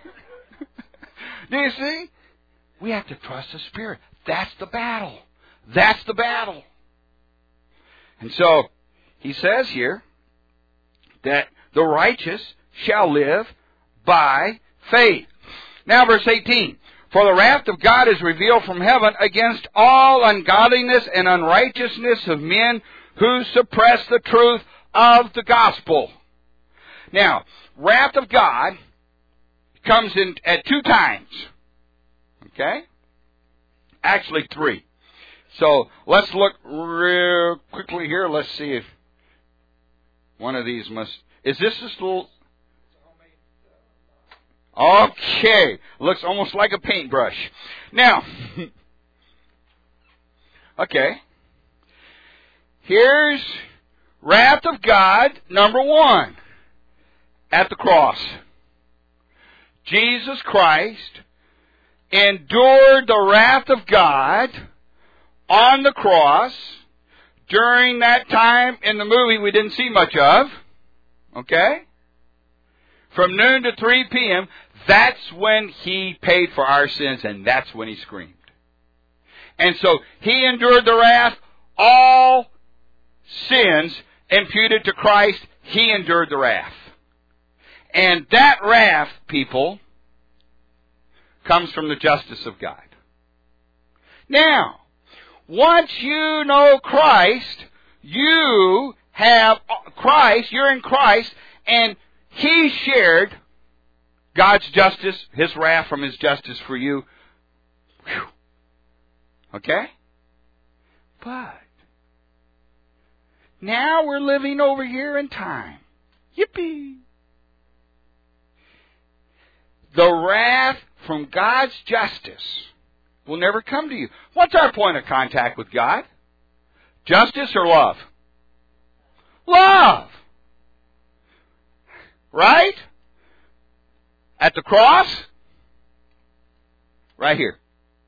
do you see? We have to trust the Spirit. That's the battle. That's the battle. And so, he says here that the righteous shall live by faith. Now, verse eighteen. For the wrath of God is revealed from heaven against all ungodliness and unrighteousness of men who suppress the truth of the gospel. Now, wrath of God comes in at two times. Okay? Actually, three. So, let's look real quickly here. Let's see if one of these must... Is this this little... Okay. Looks almost like a paintbrush. Now, okay. Here's wrath of God, number one, at the cross. Jesus Christ endured the wrath of God on the cross during that time in the movie we didn't see much of. Okay? From noon to three p.m., that's when He paid for our sins, and that's when He screamed. And so, He endured the wrath. All sins imputed to Christ, He endured the wrath. And that wrath, people, comes from the justice of God. Now, once you know Christ, you have Christ, you're in Christ, and He shared God's justice, His wrath from His justice for you. Whew. Okay? But now we're living over here in time. Yippee! The wrath from God's justice will never come to you. What's our point of contact with God? Justice or love? Love! Right? At the cross? Right here.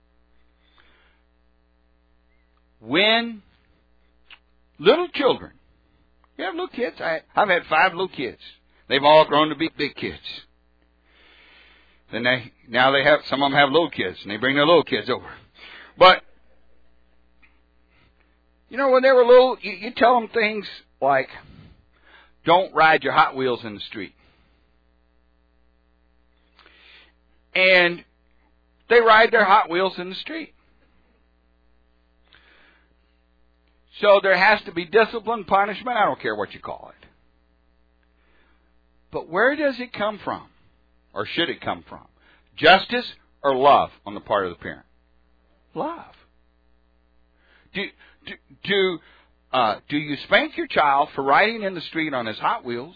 When little children, you have little kids? I, I've had five little kids. They've all grown to be big kids. Then they, now they have, some of them have little kids, and they bring their little kids over. But, you know, when they were little, you, you tell them things like, don't ride your Hot Wheels in the street. And they ride their Hot Wheels in the street. So there has to be discipline, punishment, I don't care what you call it. But where does it come from? Or should it come from? Justice or love on the part of the parent? Love. Do, do, do, uh, do you spank your child for riding in the street on his Hot Wheels?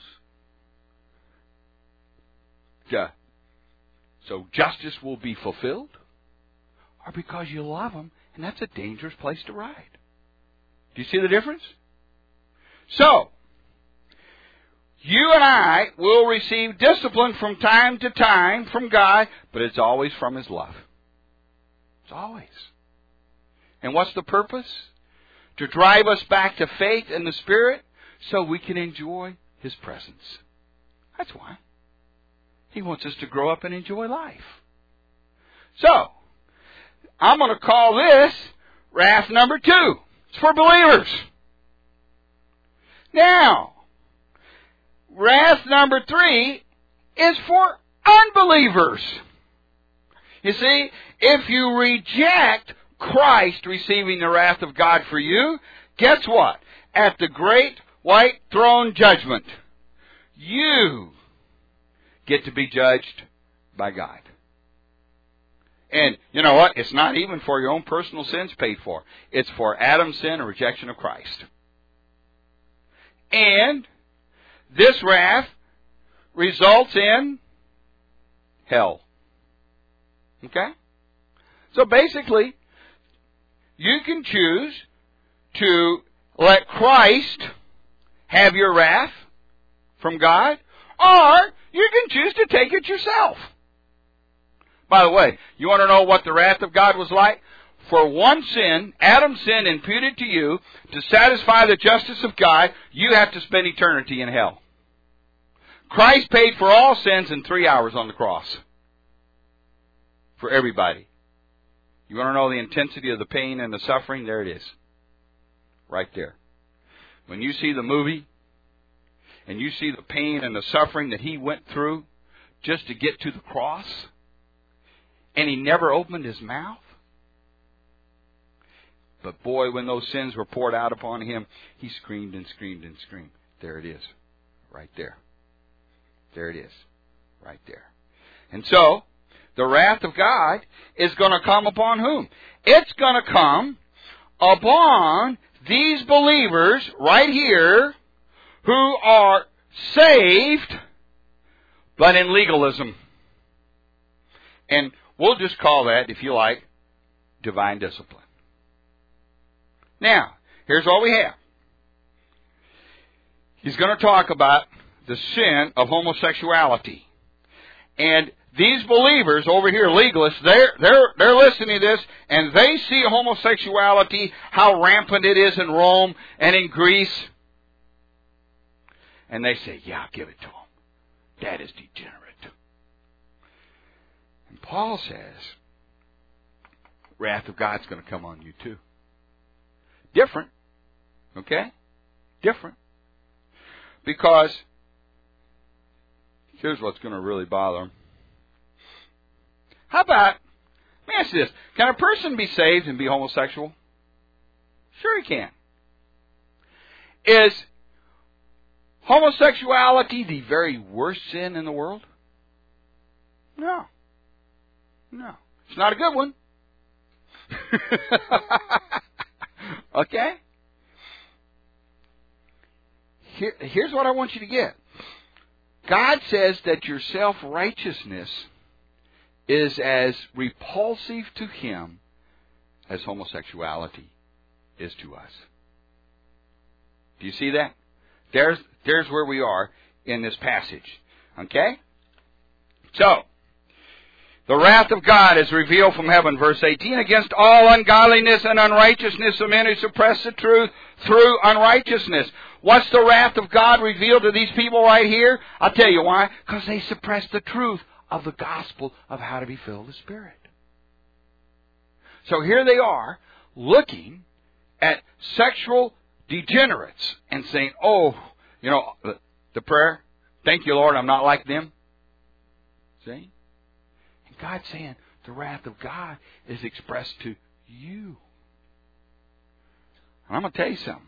Duh. So justice will be fulfilled? Or because you love him, and that's a dangerous place to ride? Do you see the difference? So, you and I will receive discipline from time to time from God, but it's always from His love. It's always. And what's the purpose? To drive us back to faith in the Spirit so we can enjoy His presence. That's why. He wants us to grow up and enjoy life. So, I'm going to call this wrath number two. It's for believers. Now, wrath number three is for unbelievers. You see, if you reject Christ receiving the wrath of God for you, guess what? At the great white throne judgment, you get to be judged by God. And you know what? It's not even for your own personal sins paid for. It's for Adam's sin and rejection of Christ. And this wrath results in hell. Okay? So basically, you can choose to let Christ have your wrath from God, or you can choose to take it yourself. By the way, you want to know what the wrath of God was like? For one sin, Adam's sin imputed to you, to satisfy the justice of God, you have to spend eternity in hell. Christ paid for all sins in three hours on the cross. For everybody. You want to know the intensity of the pain and the suffering? There it is. Right there. When you see the movie, and you see the pain and the suffering that He went through just to get to the cross, and He never opened His mouth. But boy, when those sins were poured out upon Him, He screamed and screamed and screamed. There it is. Right there. There it is. Right there. And so, the wrath of God is going to come upon whom? It's going to come upon these believers right here who are saved, but in legalism. And we'll just call that, if you like, divine discipline. Now, here's what we have. He's going to talk about the sin of homosexuality. And these believers over here, legalists, they're, they're, they're listening to this, and they see homosexuality, how rampant it is in Rome and in Greece. And they say, yeah, give it to them. That is degenerate. And Paul says, wrath of God's going to come on you too. Different. Okay? Different. Because here's what's going to really bother them. How about, let me ask you this. Can a person be saved and be homosexual? Sure he can. Is homosexuality the very worst sin in the world? No. No. It's not a good one. Okay? Here, here's what I want you to get. God says that your self-righteousness is as repulsive to Him as homosexuality is to us. Do you see that? There's, there's where we are in this passage. Okay? So, the wrath of God is revealed from heaven, verse eighteen, against all ungodliness and unrighteousness of men who suppress the truth through unrighteousness. What's the wrath of God revealed to these people right here? I'll tell you why. Because they suppress the truth of the gospel of how to be filled with the Spirit. So here they are, looking at sexual degenerates and saying, oh, you know, the, the prayer, thank you, Lord, I'm not like them. See? And God's saying the wrath of God is expressed to you. And I'm going to tell you something.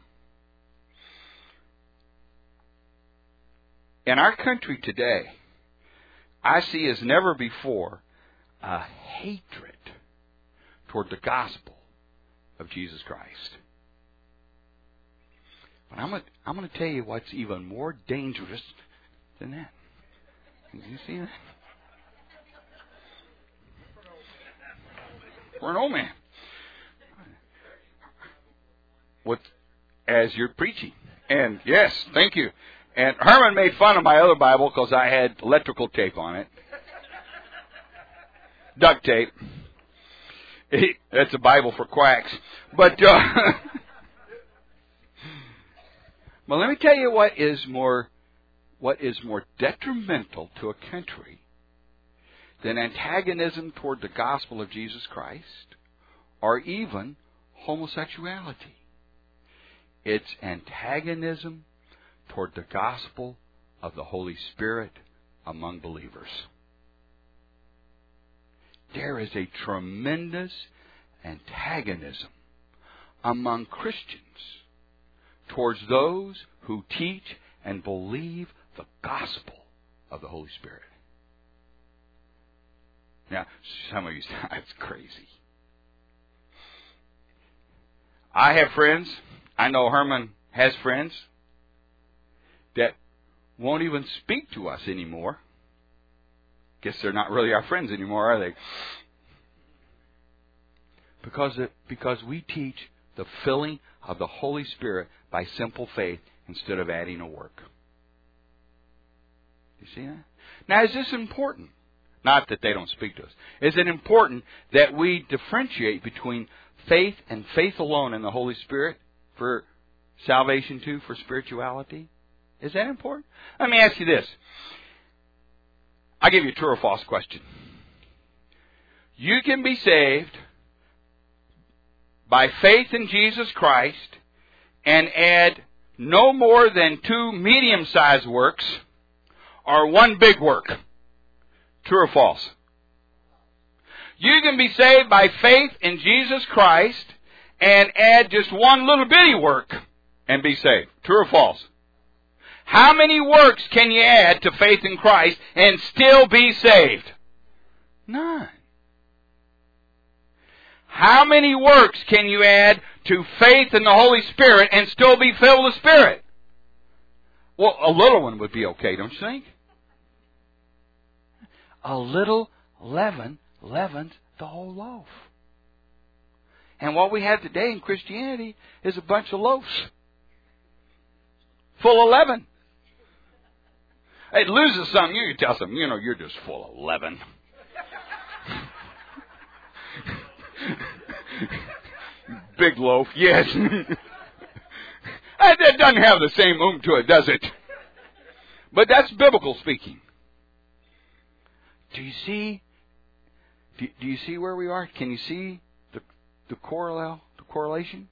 In our country today, I see as never before a hatred toward the gospel of Jesus Christ. But I'm going to, I'm going to tell you what's even more dangerous than that. Did you see that? For an old man. What, as you're preaching. And yes, thank you. And Herman made fun of my other Bible because I had electrical tape on it. Duct tape. He, that's a Bible for quacks. But, uh, but let me tell you what is more, what is more detrimental to a country than antagonism toward the gospel of Jesus Christ or even homosexuality. It's antagonism toward the gospel of the Holy Spirit among believers. There is a tremendous antagonism among Christians towards those who teach and believe the gospel of the Holy Spirit. Now, some of you say, that's crazy. I have friends, I know Herman has friends, that won't even speak to us anymore. Guess they're not really our friends anymore, are they? Because, it, because we teach the filling of the Holy Spirit by simple faith instead of adding a work. You see that? Now, is this important? Not that they don't speak to us. Is it important that we differentiate between faith and faith alone in the Holy Spirit for salvation too, for spirituality? Is that important? Let me ask you this. I'll give you a true or false question. You can be saved by faith in Jesus Christ and add no more than two medium-sized works or one big work. True or false? You can be saved by faith in Jesus Christ and add just one little bitty work and be saved. True or false? How many works can you add to faith in Christ and still be saved? None. How many works can you add to faith in the Holy Spirit and still be filled with the Spirit? Well, a little one would be okay, don't you think? A little leaven leavens the whole loaf. And what we have today in Christianity is a bunch of loaves full of leaven. It loses something. You can tell something, you know, you're just full of leaven. Big loaf, yes. That doesn't have the same oomph to it, does it? But that's biblical speaking. Do you see? Do, do you see where we are? Can you see the the correlation? The correlation?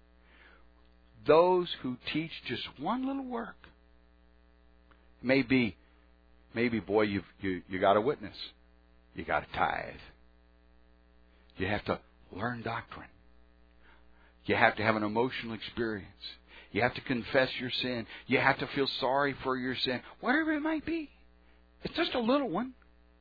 Those who teach just one little work. Maybe, maybe, boy, you've, you you got a witness. You got a tithe. You have to learn doctrine. You have to have an emotional experience. You have to confess your sin. You have to feel sorry for your sin. Whatever it might be. It's just a little one.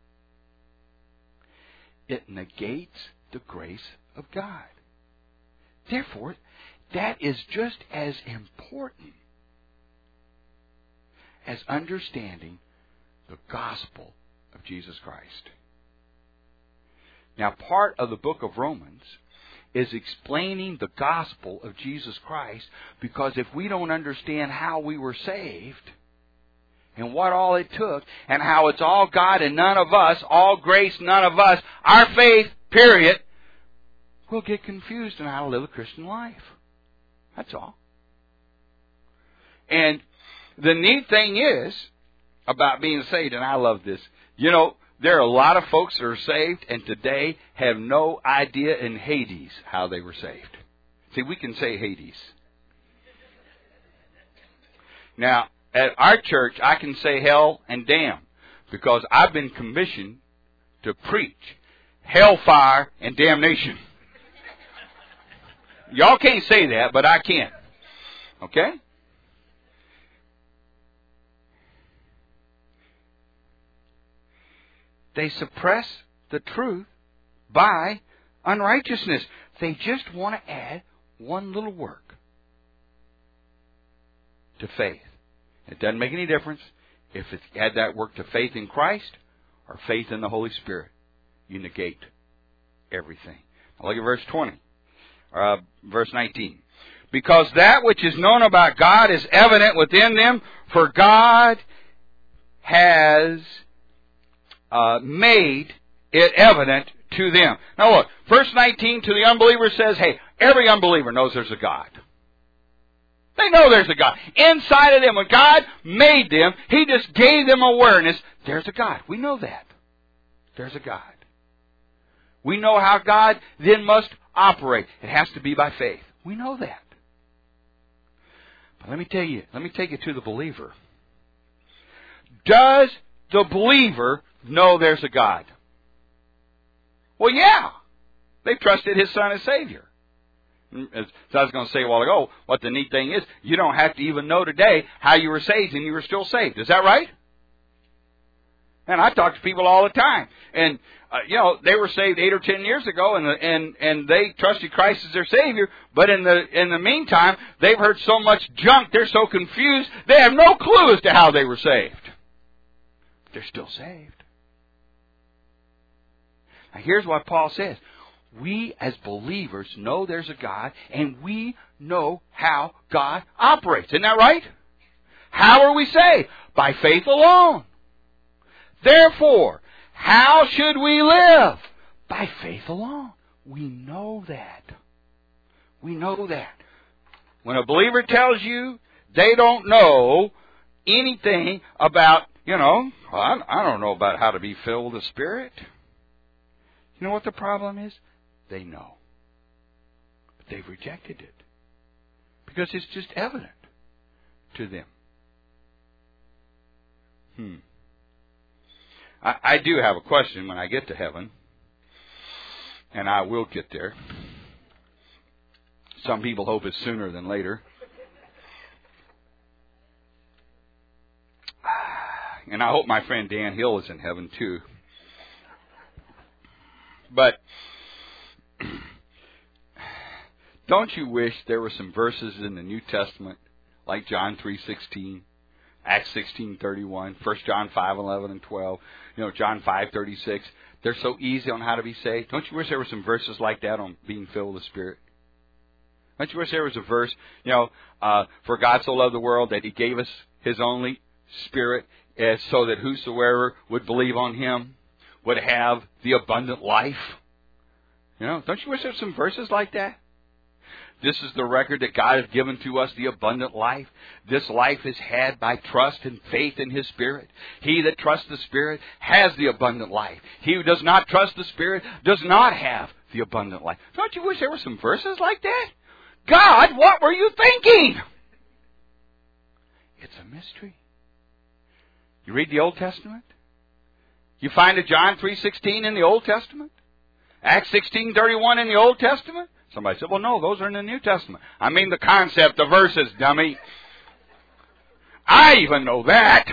It negates the grace of God. Therefore, that is just as important as understanding the gospel of Jesus Christ. Now, part of the book of Romans is explaining the gospel of Jesus Christ, because if we don't understand how we were saved and what all it took and how it's all God and none of us, all grace, none of us, our faith, period, we'll get confused on how to live a Christian life. That's all. And the neat thing is about being saved, and I love this, you know, there are a lot of folks that are saved and today have no idea in Hades how they were saved. See, we can say Hades. Now, at our church, I can say hell and damn because I've been commissioned to preach hellfire and damnation. Y'all can't say that, but I can. Okay? They suppress the truth by unrighteousness. They just want to add one little work to faith. It doesn't make any difference if it's add that work to faith in Christ or faith in the Holy Spirit. You negate everything. Now look at verse twenty, uh, verse nineteen. Because that which is known about God is evident within them, for God has Uh, made it evident to them. Now look, verse nineteen to the unbeliever says, hey, every unbeliever knows there's a God. They know there's a God. Inside of them, when God made them, He just gave them awareness, there's a God. We know that. There's a God. We know how God then must operate. It has to be by faith. We know that. But let me tell you, let me take it to the believer. Does the believer know there's a God? Well, yeah. They've trusted His Son as Savior. As I was going to say a while ago, what the neat thing is, you don't have to even know today how you were saved and you were still saved. Is that right? And I talk to people all the time. And, uh, you know, they were saved eight or ten years ago and, and, and they trusted Christ as their Savior. But in the, in the meantime, they've heard so much junk, they're so confused, they have no clue as to how they were saved. They're still saved. Now here's what Paul says. We as believers know there's a God and we know how God operates. Isn't that right? How are we saved? By faith alone. Therefore, how should we live? By faith alone. We know that. We know that. When a believer tells you they don't know anything about, you know, I, I don't know about how to be filled with the Spirit. You know what the problem is? They know. But they've rejected it. Because it's just evident to them. Hmm. I, I do have a question when I get to heaven. And I will get there. Some people hope it's sooner than later. And I hope my friend Dan Hill is in heaven too. But don't you wish there were some verses in the New Testament like John three sixteen, Acts sixteen thirty-one, First John five eleven and twelve, you know, John five thirty-six. They're so easy on how to be saved. Don't you wish there were some verses like that on being filled with the Spirit? Don't you wish there was a verse, you know, uh, for God so loved the world that He gave us His only Spirit, as so that whosoever would believe on Him would have the abundant life. You know, don't you wish there were some verses like that? This is the record that God has given to us, the abundant life. This life is had by trust and faith in His Spirit. He that trusts the Spirit has the abundant life. He who does not trust the Spirit does not have the abundant life. Don't you wish there were some verses like that? God, what were you thinking? It's a mystery. You read the Old Testament? You find a John three sixteen in the Old Testament? Acts sixteen thirty-one in the Old Testament? Somebody said, well, no, those are in the New Testament. I mean the concept, the verses, dummy. I even know that.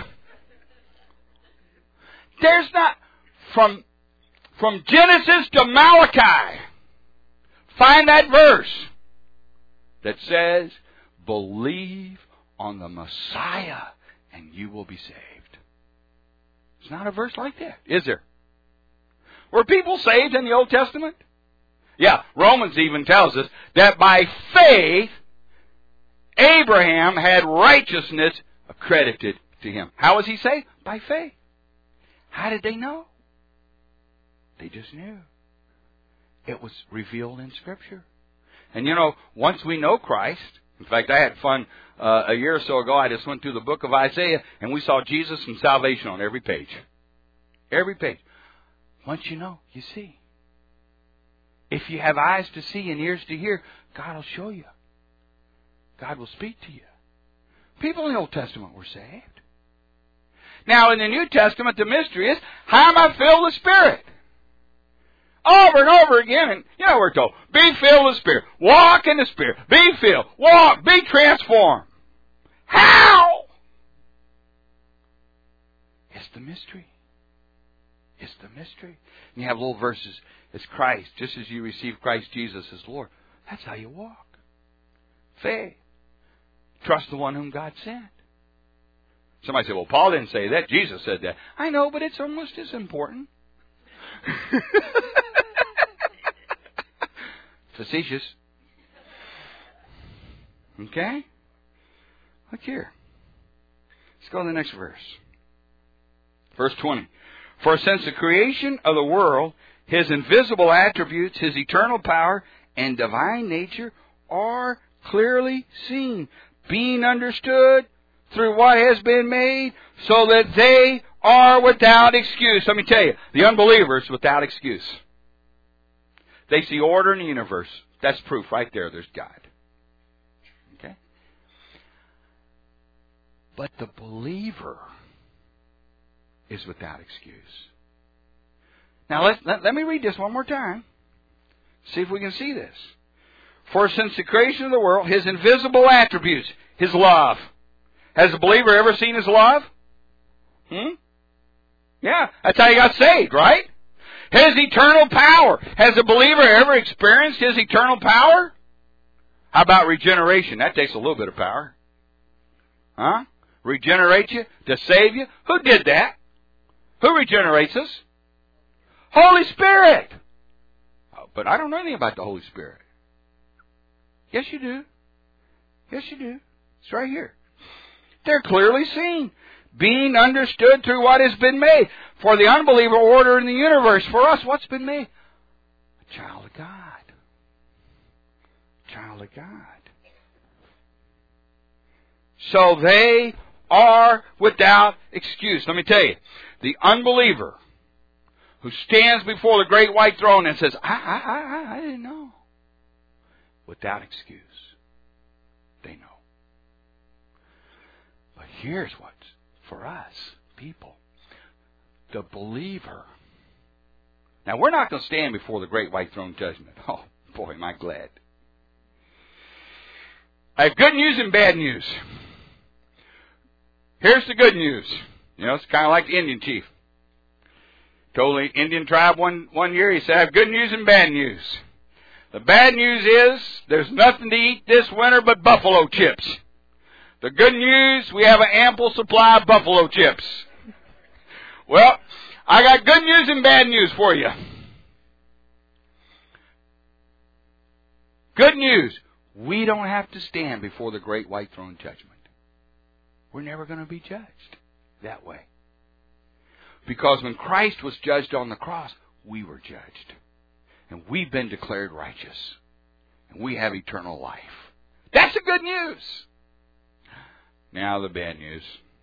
There's not, from, from Genesis to Malachi, find that verse that says, believe on the Messiah and you will be saved. It's not a verse like that, is there? Were people saved in the Old Testament? Yeah, Romans even tells us that by faith, Abraham had righteousness accredited to him. How was he saved? By faith. How did they know? They just knew. It was revealed in Scripture. And you know, once we know Christ, in fact, I had fun uh, a year or so ago. I just went through the book of Isaiah, and we saw Jesus and salvation on every page. Every page. Once you know, you see. If you have eyes to see and ears to hear, God will show you. God will speak to you. People in the Old Testament were saved. Now, in the New Testament, the mystery is, how am I filled with Spirit? Over and over again, and you know we're told, be filled with Spirit. Walk in the Spirit. Be filled. Walk. Be transformed. How? It's the mystery. It's the mystery. And you have little verses. It's Christ. Just as you receive Christ Jesus as Lord. That's how you walk. Faith. Trust the one whom God sent. Somebody said, well, Paul didn't say that. Jesus said that. I know, but it's almost as important. Facetious. Okay? Look here. Let's go to the next verse. Verse twenty. For since the creation of the world, His invisible attributes, His eternal power, and divine nature are clearly seen, being understood through what has been made, so that they are without excuse. Let me tell you, the unbelievers without excuse. They see order in the universe. That's proof right there. There's God. Okay? But the believer is without excuse. Now, let's, let, let me read this one more time. See if we can see this. For since the creation of the world, His invisible attributes, His love. Has the believer ever seen His love? Hmm? Yeah, that's how you got saved, right? His eternal power. Has the believer ever experienced His eternal power? How about regeneration? That takes a little bit of power. Huh? Regenerate you to save you? Who did that? Who regenerates us? Holy Spirit. Oh, but I don't know anything about the Holy Spirit. Yes, you do. Yes, you do. It's right here. They're clearly seen, being understood through what has been made. For the unbeliever, order in the universe. For us, what's been made? A child of God. Child of God. So they are without excuse. Let me tell you, the unbeliever who stands before the great white throne and says, I, I, I, I didn't know. Without excuse. They know. But here's what's for us, people. The believer. Now, we're not going to stand before the great white throne judgment. Oh, boy, am I glad. I have good news and bad news. Here's the good news. You know, it's kind of like the Indian chief. Told the Indian tribe one, one year, he said, I have good news and bad news. The bad news is there's nothing to eat this winter but buffalo chips. The good news, we have an ample supply of buffalo chips. Well, I got good news and bad news for you. Good news, we don't have to stand before the great white throne judgment. We're never going to be judged that way. Because when Christ was judged on the cross, we were judged. And we've been declared righteous. And we have eternal life. That's the good news. Now the bad news.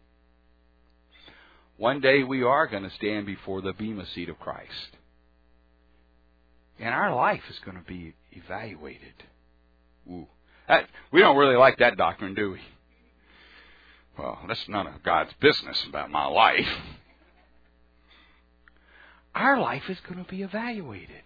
One day we are going to stand before the bema seat of Christ. And our life is going to be evaluated. Ooh. That, we don't really like that doctrine, do we? Well, that's none of God's business about my life. Our life is going to be evaluated.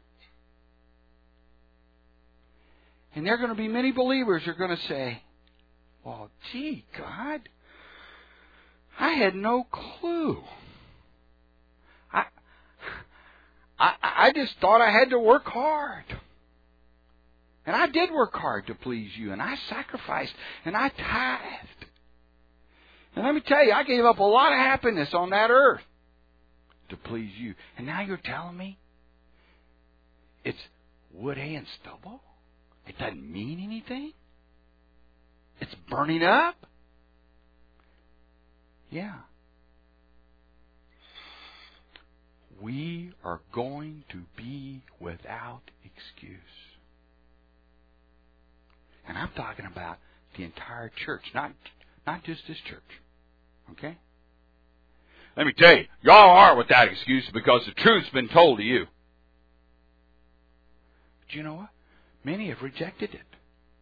And there are going to be many believers who are going to say, well, gee, God, I had no clue. I, I, I just thought I had to work hard. And I did work hard to please you. And I sacrificed. And I tithed. And let me tell you, I gave up a lot of happiness on that earth to please you. And now you're telling me it's wood, hay, and stubble? It doesn't mean anything? It's burning up? Yeah. We are going to be without excuse. And I'm talking about the entire church, not not just this church. Okay? Let me tell you, y'all are without excuse because the truth's been told to you. But you know what? Many have rejected it.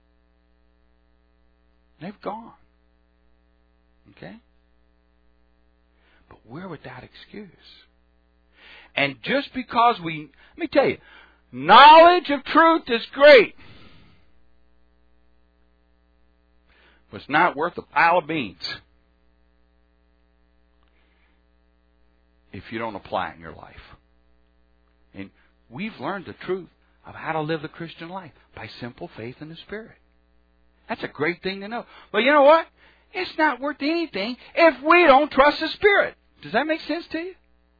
They've gone. Okay? But we're without excuse. And just because we, let me tell you, knowledge of truth is great. But it's not worth a pile of beans if you don't apply it in your life. And we've learned the truth of how to live the Christian life by simple faith in the Spirit. That's a great thing to know. But you know what? It's not worth anything if we don't trust the Spirit. Does that make sense to you?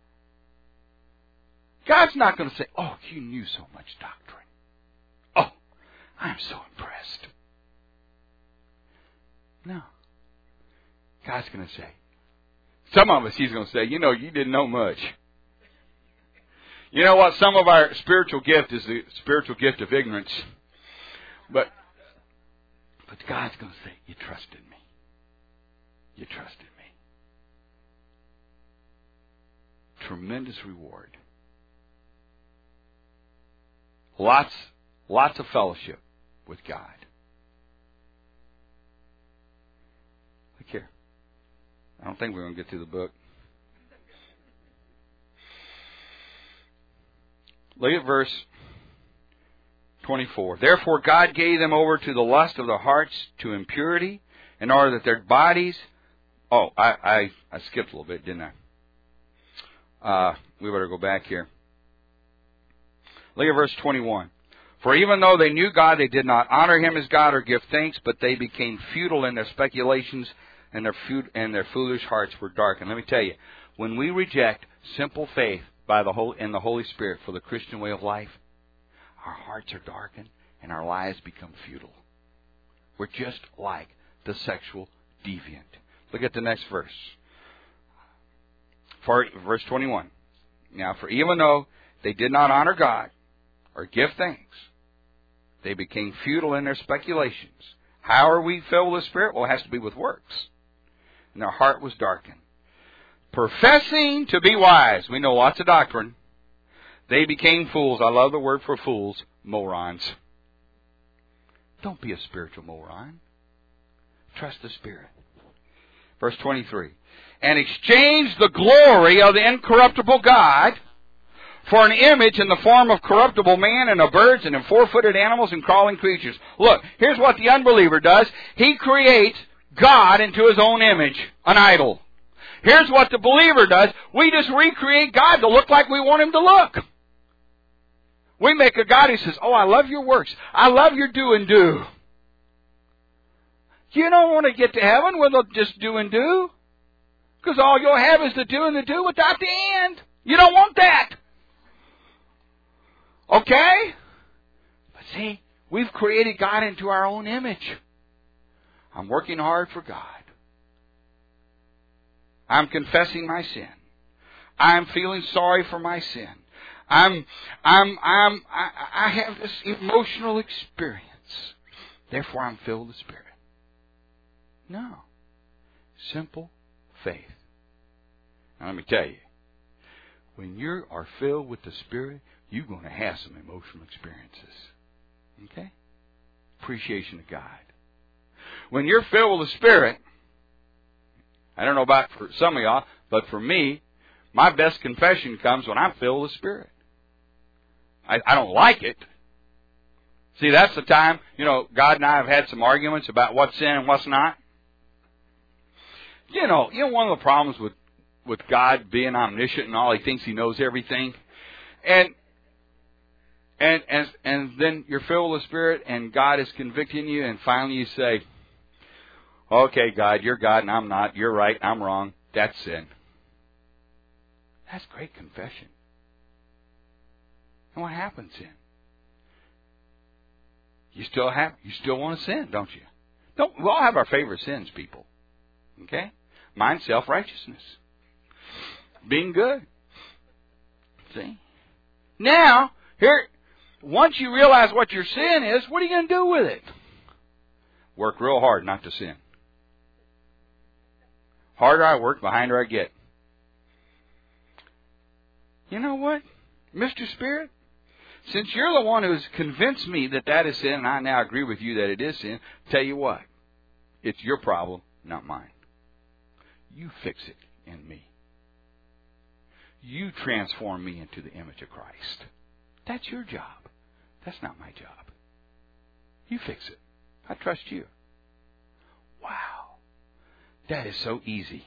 God's not going to say, oh, you knew so much doctrine. Oh, I'm so impressed. No. God's going to say, some of us, He's going to say, you know, you didn't know much. You know what? Some of our spiritual gift is the spiritual gift of ignorance. But, but God's going to say, you trusted me. You trusted me. Tremendous reward. Lots, lots of fellowship with God. Look here. I don't think we're going to get through the book. Look at verse twenty-four. Therefore God gave them over to the lust of their hearts to impurity, in order that their bodies... Oh, I, I, I skipped a little bit, didn't I? Uh, we better go back here. Look at verse twenty-one. For even though they knew God, they did not honor Him as God or give thanks, but they became futile in their speculations, and their fut- and their foolish hearts were darkened. Let me tell you, when we reject simple faith by the whole in the Holy Spirit for the Christian way of life, our hearts are darkened and our lives become futile. We're just like the sexual deviant. Look at the next verse. For verse twenty-one. Now, for even though they did not honor God or give thanks, they became futile in their speculations. How are we filled with the Spirit? Well, it has to be with works. and their heart was darkened. Professing to be wise. We know lots of doctrine. They became fools. I love the word for fools. Morons. Don't be a spiritual moron. Trust the Spirit. Verse twenty-three. And exchanged the glory of the incorruptible God for an image in the form of corruptible man and of birds and of four-footed animals and crawling creatures. Look, here's what the unbeliever does. He creates God into his own image, an idol. Here's what the believer does. We just recreate God to look like we want him to look. We make a God who says, oh, I love your works. I love your do and do. You don't want to get to heaven with just do and do. Because all you'll have is the do and the do without the end. You don't want that. Okay? But see, we've created God into our own image. I'm working hard for God. I'm confessing my sin. I'm feeling sorry for my sin. I'm, I'm, I'm, I, I have this emotional experience. Therefore, I'm filled with the Spirit. No. Simple faith. Now, let me tell you, when you are filled with the Spirit, you're going to have some emotional experiences. Okay? Appreciation of God. When you're filled with the Spirit, I don't know about for some of y'all, but for me, my best confession comes when I'm filled with the Spirit. I, I don't like it. See, that's the time, you know, God and I have had some arguments about what's sin and what's not. You know, you know one of the problems with, with God being omniscient and all, he thinks he knows everything. And and and and then you're filled with the Spirit and God is convicting you, and finally you say, okay, God, you're God and I'm not. You're right, I'm wrong. That's sin. That's great confession. And what happens then? You still have, you still want to sin, don't you? Don't we all have our favorite sins, people? Okay? Mine's self-righteousness. Being good. See? Now, here, once you realize what your sin is, what are you going to do with it? Work real hard not to sin. Harder I work, behinder I get. You know what, Mister Spirit? Since you're the one who's convinced me that that is sin, and I now agree with you that it is sin, tell you what, it's your problem, not mine. You fix it in me. You transform me into the image of Christ. That's your job. That's not my job. You fix it. I trust you. Wow. That is so easy.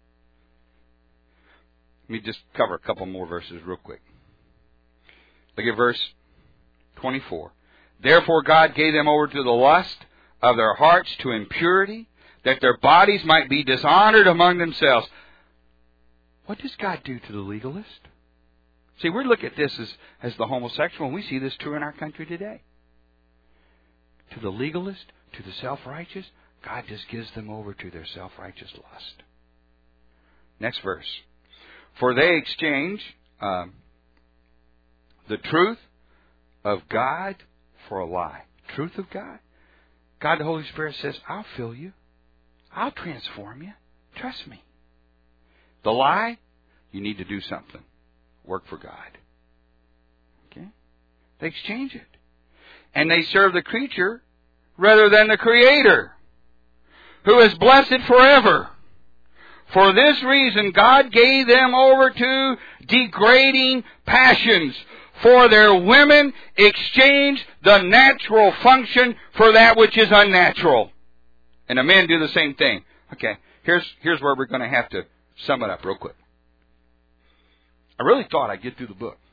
Let me just cover a couple more verses real quick. Look at verse twenty-four. Therefore God gave them over to the lust of their hearts to impurity, that their bodies might be dishonored among themselves. What does God do to the legalist? See, we look at this as, as the homosexual, and we see this true in our country today. To the legalist, to the self-righteous, God just gives them over to their self-righteous lust. Next verse. For they exchange um, the truth of God for a lie. Truth of God. God, the Holy Spirit says, I'll fill you. I'll transform you. Trust me. The lie, you need to do something. Work for God. Okay? They exchange it. And they serve the creature rather than the Creator, who is blessed forever. For this reason, God gave them over to degrading passions. For their women exchange the natural function for that which is unnatural. And the men do the same thing. Okay, here's here's where we're going to have to sum it up real quick. I really thought I'd get through the book.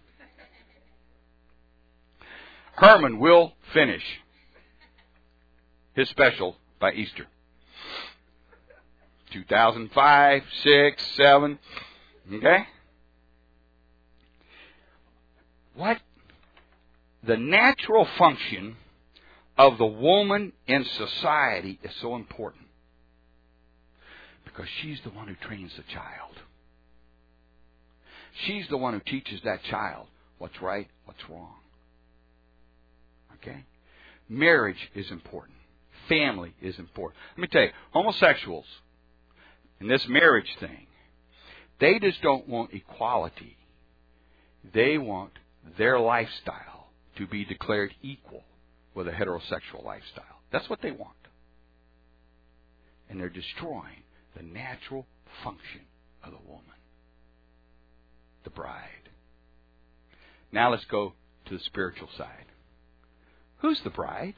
Herman will finish his special by Easter. two thousand five, six, seven. Okay? What? The natural function of the woman in society is so important. Because she's the one who trains the child. She's the one who teaches that child what's right, what's wrong. Okay? Marriage is important. Family is important. Let me tell you, homosexuals, in this marriage thing, they just don't want equality. They want their lifestyle to be declared equal with a heterosexual lifestyle. That's what they want. And they're destroying the natural function of the woman, the bride. Now let's go to the spiritual side. Who's the bride?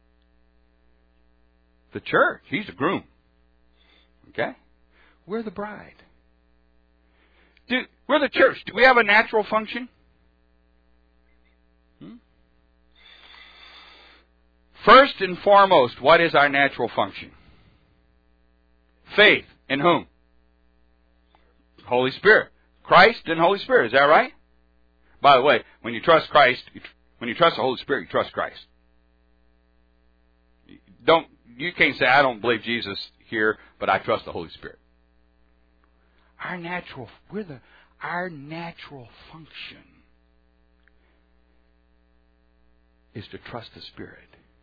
The church. He's the groom. Okay? We're the bride. Do, we're the church. Do we have a natural function? Hmm? First and foremost, what is our natural function? Faith. In whom? Holy Spirit. Christ and Holy Spirit. Is that right? By the way, when you trust Christ, you tr- when you trust the Holy Spirit, you trust Christ. Don't you can't say, I don't believe Jesus here, but I trust the Holy Spirit. Our natural, we're the, our natural function is to trust the Spirit.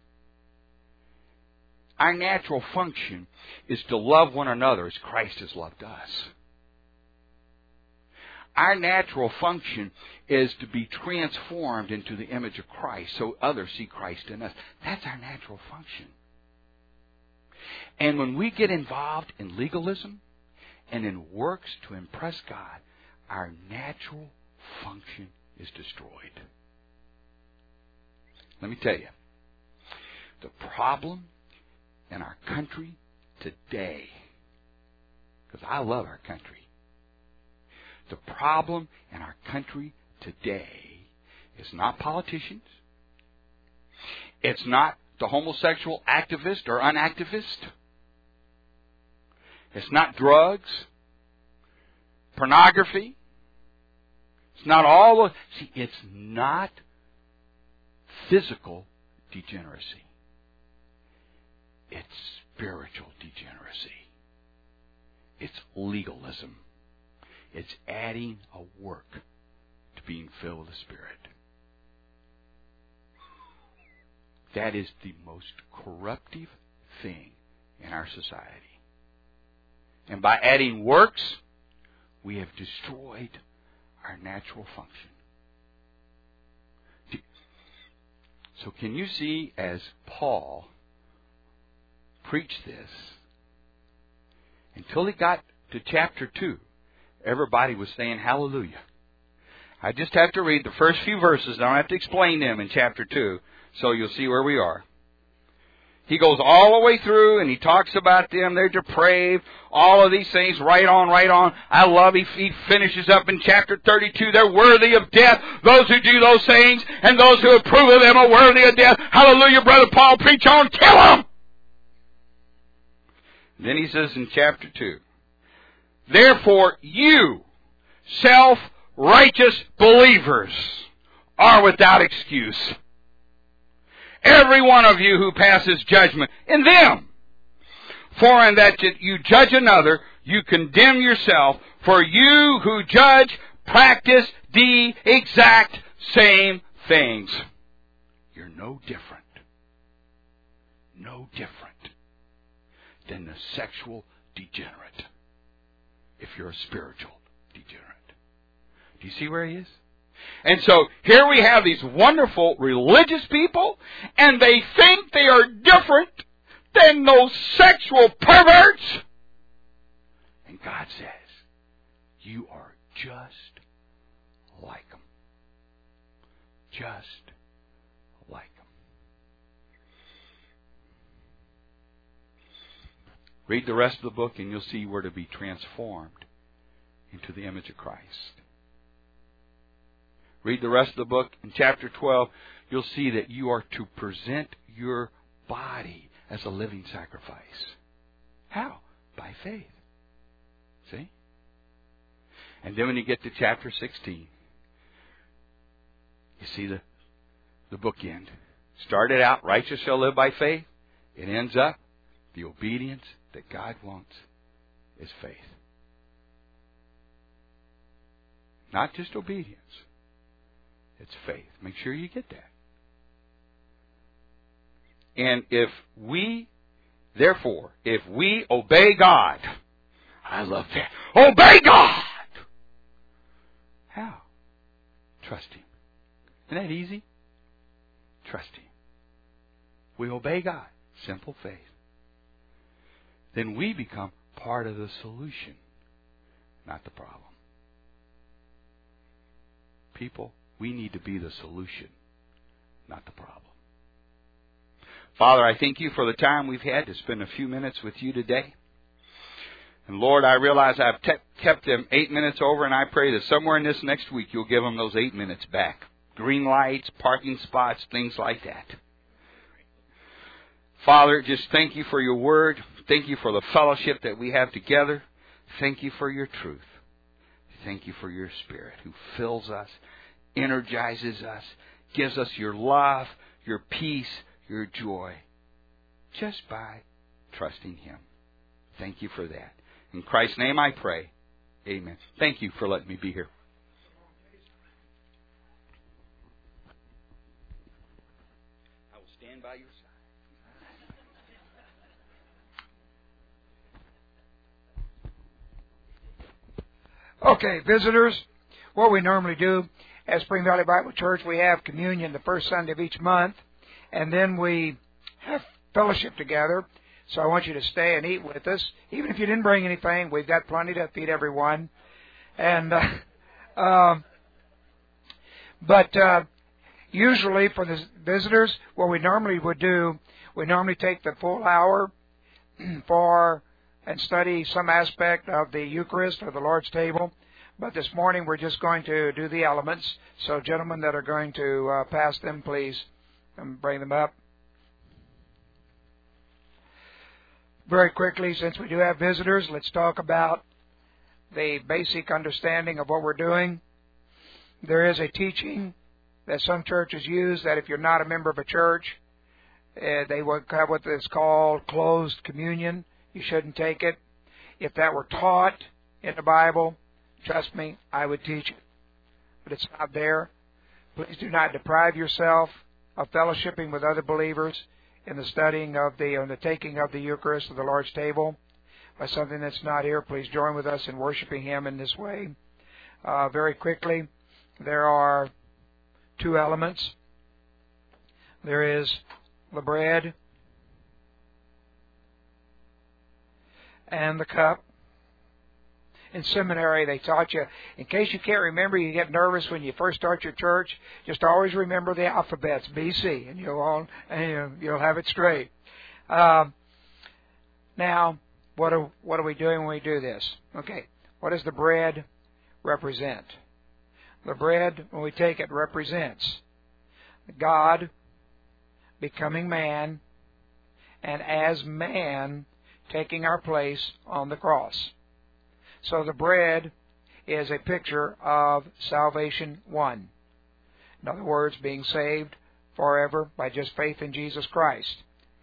Our natural function is to love one another as Christ has loved us. Our natural function is to be transformed into the image of Christ so others see Christ in us. That's our natural function. And when we get involved in legalism and in works to impress God, our natural function is destroyed. Let me tell you, the problem in our country today, because I love our country, the problem in our country today is not politicians. It's not the homosexual activist or unactivist. It's not drugs, pornography. It's not all of... See, it's not physical degeneracy. It's spiritual degeneracy. It's legalism. It's adding a work to being filled with the Spirit. That is the most corruptive thing in our society. And by adding works, we have destroyed our natural function. So can you see, as Paul preached this, until he got to chapter two, everybody was saying hallelujah. I just have to read the first few verses. I don't have to explain them in chapter two, so you'll see where we are. He goes all the way through and he talks about them. They're depraved. All of these things. Right on, right on. I love he, he finishes up in chapter thirty-two. They're worthy of death. Those who do those things and those who approve of them are worthy of death. Hallelujah, Brother Paul. Preach on. Kill them. Then he says in chapter two, therefore you, self-righteous believers, are without excuse. Every one of you who passes judgment in them. For in that you judge another, you condemn yourself. For you who judge practice the exact same things. You're no different. No different than the sexual degenerate. If you're a spiritual degenerate. Do you see where he is? And so here we have these wonderful religious people, and they think they are different than those sexual perverts. And God says, you are just like them. Just like them. Read the rest of the book and you'll see where to be transformed into the image of Christ. Read the rest of the book. In chapter twelve, you'll see that you are to present your body as a living sacrifice. How? By faith. See? And then when you get to chapter sixteen, you see the, the bookend. Started out, righteous shall live by faith. It ends up, the obedience that God wants is faith. Not just obedience. It's faith. Make sure you get that. And if we, therefore, if we obey God, I love that. Obey God! How? Trust Him. Isn't that easy? Trust Him. We obey God. Simple faith. Then we become part of the solution, not the problem. People, we need to be the solution, not the problem. Father, I thank You for the time we've had to spend a few minutes with You today. And Lord, I realize I've te- kept them eight minutes over, and I pray that somewhere in this next week You'll give them those eight minutes back. Green lights, parking spots, things like that. Father, just thank You for Your Word. Thank You for the fellowship that we have together. Thank You for Your truth. Thank You for Your Spirit who fills us, energizes us, gives us Your love, Your peace, Your joy, just by trusting Him. Thank You for that. In Christ's name I pray. Amen. Thank you for letting me be here. I will stand by your side. Okay, visitors, what we normally do at Spring Valley Bible Church, we have communion the first Sunday of each month, and then we have fellowship together. So I want you to stay and eat with us. Even if you didn't bring anything, we've got plenty to feed everyone. And uh, uh, But uh, usually for the visitors, what we normally would do, we normally take the full hour for and study some aspect of the Eucharist or the Lord's table. But this morning we're just going to do the elements. So gentlemen that are going to uh, pass them, please and bring them up. Very quickly, since we do have visitors, let's talk about the basic understanding of what we're doing. There is a teaching that some churches use that if you're not a member of a church, uh, they would have what is called closed communion. You shouldn't take it. If that were taught in the Bible, trust me, I would teach it. But it's not there. Please do not deprive yourself of fellowshipping with other believers in the studying of the, or the taking of the Eucharist or the Lord's table by something that's not here. Please join with us in worshiping Him in this way. Uh, very quickly, there are two elements. There is the bread and the cup. In seminary, they taught you, in case you can't remember, you get nervous when you first start your church, just always remember the alphabets, B C, and you'll all, and you'll have it straight. Um, now, what are, what are we doing when we do this? Okay, what does the bread represent? The bread, when we take it, represents God becoming man, and as man, taking our place on the cross. So the bread is a picture of salvation won. In other words, being saved forever by just faith in Jesus Christ.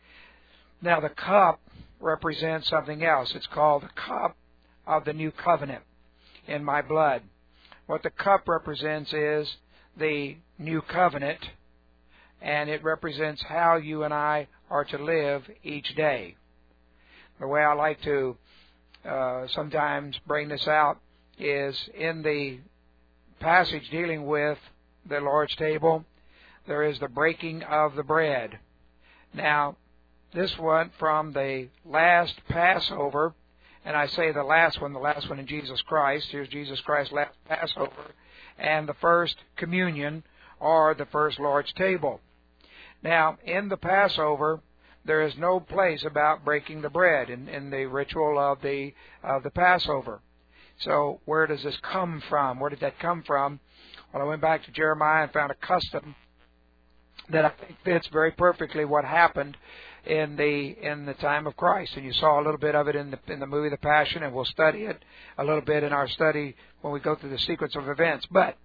Now the cup represents something else. It's called the cup of the new covenant in my blood. What the cup represents is the new covenant, and it represents how you and I are to live each day. The way I like to Uh, sometimes bring this out is in the passage dealing with the Lord's table, there is the breaking of the bread. Now, this went from the last Passover, and I say the last one, the last one in Jesus Christ. Here's Jesus Christ's last Passover, and the first communion, or the first Lord's table. Now, in the Passover, there is no place about breaking the bread in, in the ritual of the of the Passover. So where does this come from? Where did that come from? Well, I went back to Jeremiah and found a custom that I think fits very perfectly what happened in the in the time of Christ. And you saw a little bit of it in the in the movie The Passion, and we'll study it a little bit in our study when we go through the sequence of events. But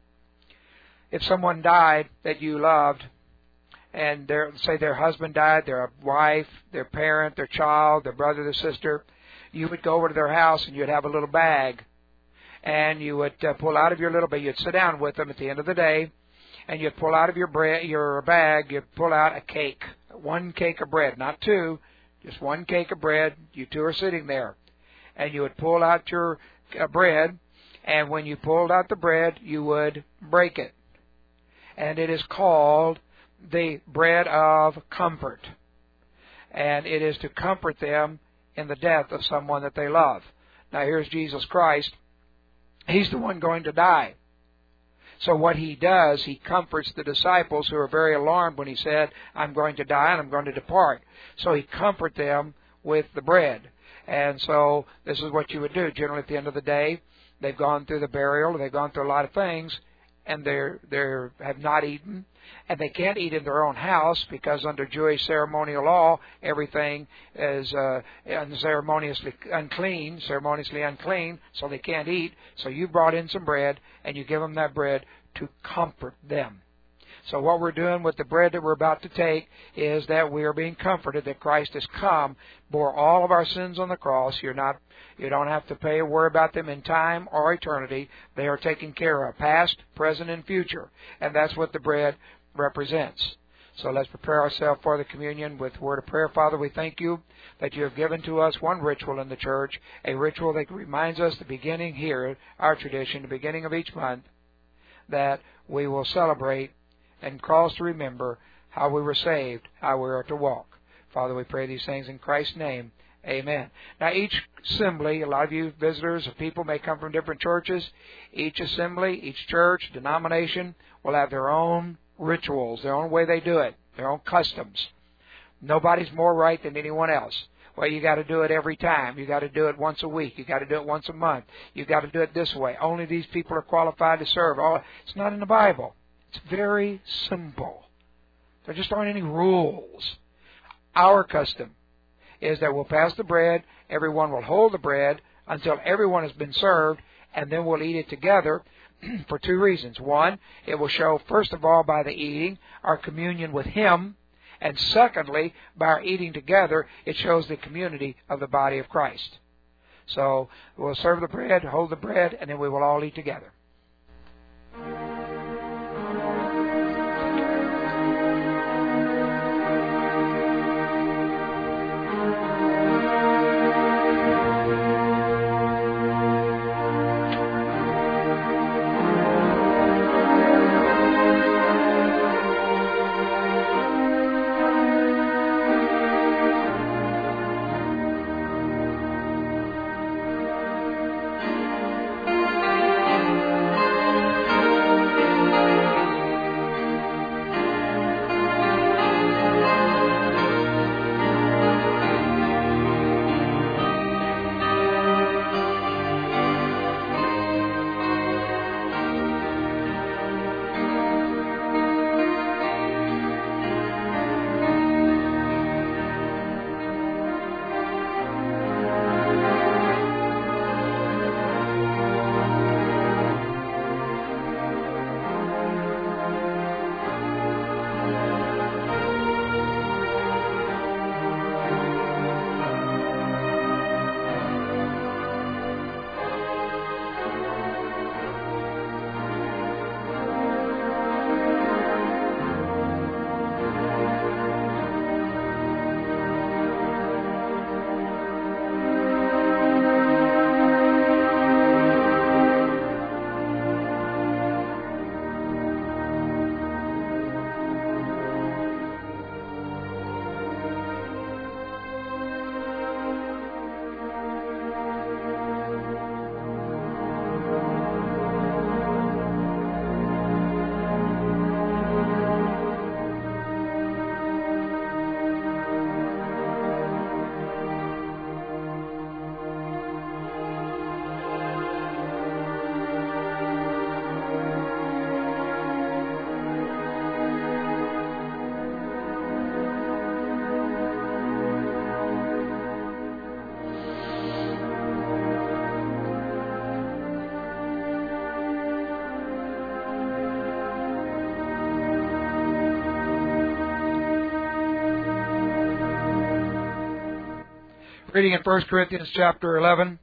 if someone died that you loved, and their, say their husband died, their wife, their parent, their child, their brother, their sister, you would go over to their house and you'd have a little bag. And you would uh, pull out of your little bag, you'd sit down with them at the end of the day, and you'd pull out of your bread, your bag, you'd pull out a cake, one cake of bread, not two, just one cake of bread. You two are sitting there. and you would pull out your uh, bread, and when you pulled out the bread, you would break it. And it is called the bread of comfort. And it is to comfort them in the death of someone that they love. Now here's Jesus Christ. He's the one going to die. So what he does, he comforts the disciples who are very alarmed when he said, I'm going to die and I'm going to depart. So he comforts them with the bread. And so this is what you would do. Generally at the end of the day, they've gone through the burial, they've gone through a lot of things, and they're they have not eaten, and they can't eat in their own house because under Jewish ceremonial law, everything is uh, unceremoniously unclean, ceremoniously unclean, so they can't eat. So you brought in some bread, and you give them that bread to comfort them. So what we're doing with the bread that we're about to take is that we are being comforted that Christ has come, bore all of our sins on the cross. You're not, you don't have to pay or worry about them in time or eternity. They are taken care of, past, present, and future. And that's what the bread represents. So let's prepare ourselves for the communion with a word of prayer. Father, we thank you that you have given to us one ritual in the church, a ritual that reminds us the beginning here, our tradition, the beginning of each month, that we will celebrate and cause to remember how we were saved, how we are to walk. Father, we pray these things in Christ's name. Amen. Now, each assembly, a lot of you visitors or people may come from different churches. Each assembly, each church, denomination will have their own rituals, their own way they do it, their own customs. Nobody's more right than anyone else. Well, you got to do it every time. You got to do it once a week. You got to do it once a month. You got to do it this way. Only these people are qualified to serve. All, it's not in the Bible. It's very simple. There just aren't any rules. Our custom is that we'll pass the bread, everyone will hold the bread until everyone has been served, and then we'll eat it together for two reasons. One, it will show, first of all, by the eating, our communion with Him, and secondly, by our eating together, it shows the community of the body of Christ. So we'll serve the bread, hold the bread, and then we will all eat together. Reading in First Corinthians chapter eleven,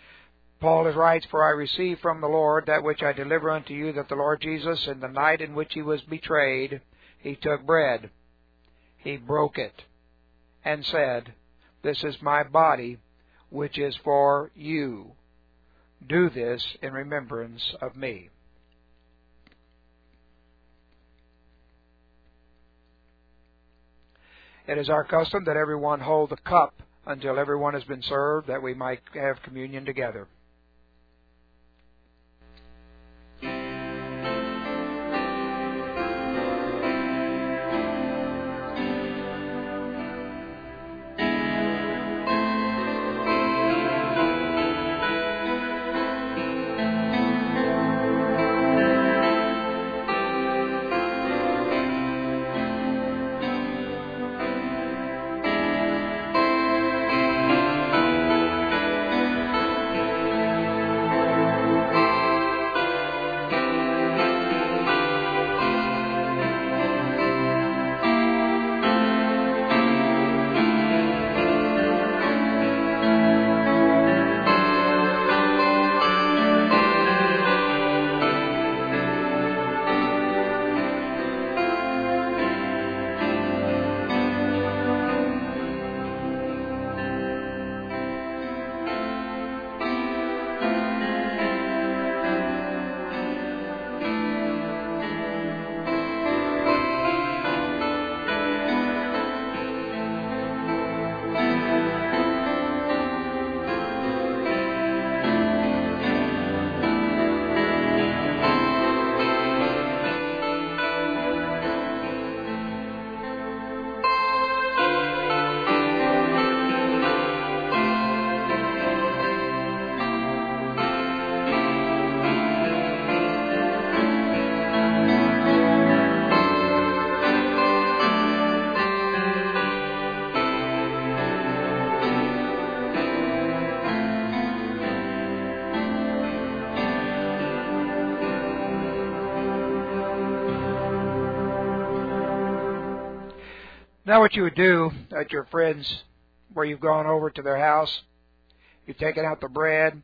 Paul writes, For I received from the Lord that which I deliver unto you, that the Lord Jesus, in the night in which He was betrayed, He took bread. He broke it, and said, This is my body, which is for you. Do this in remembrance of me. It is our custom that everyone hold the cup until everyone has been served, that we might have communion together. Now what you would do at your friends, where you've gone over to their house, you've taken out the bread,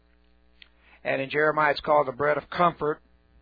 and in Jeremiah it's called the bread of comfort.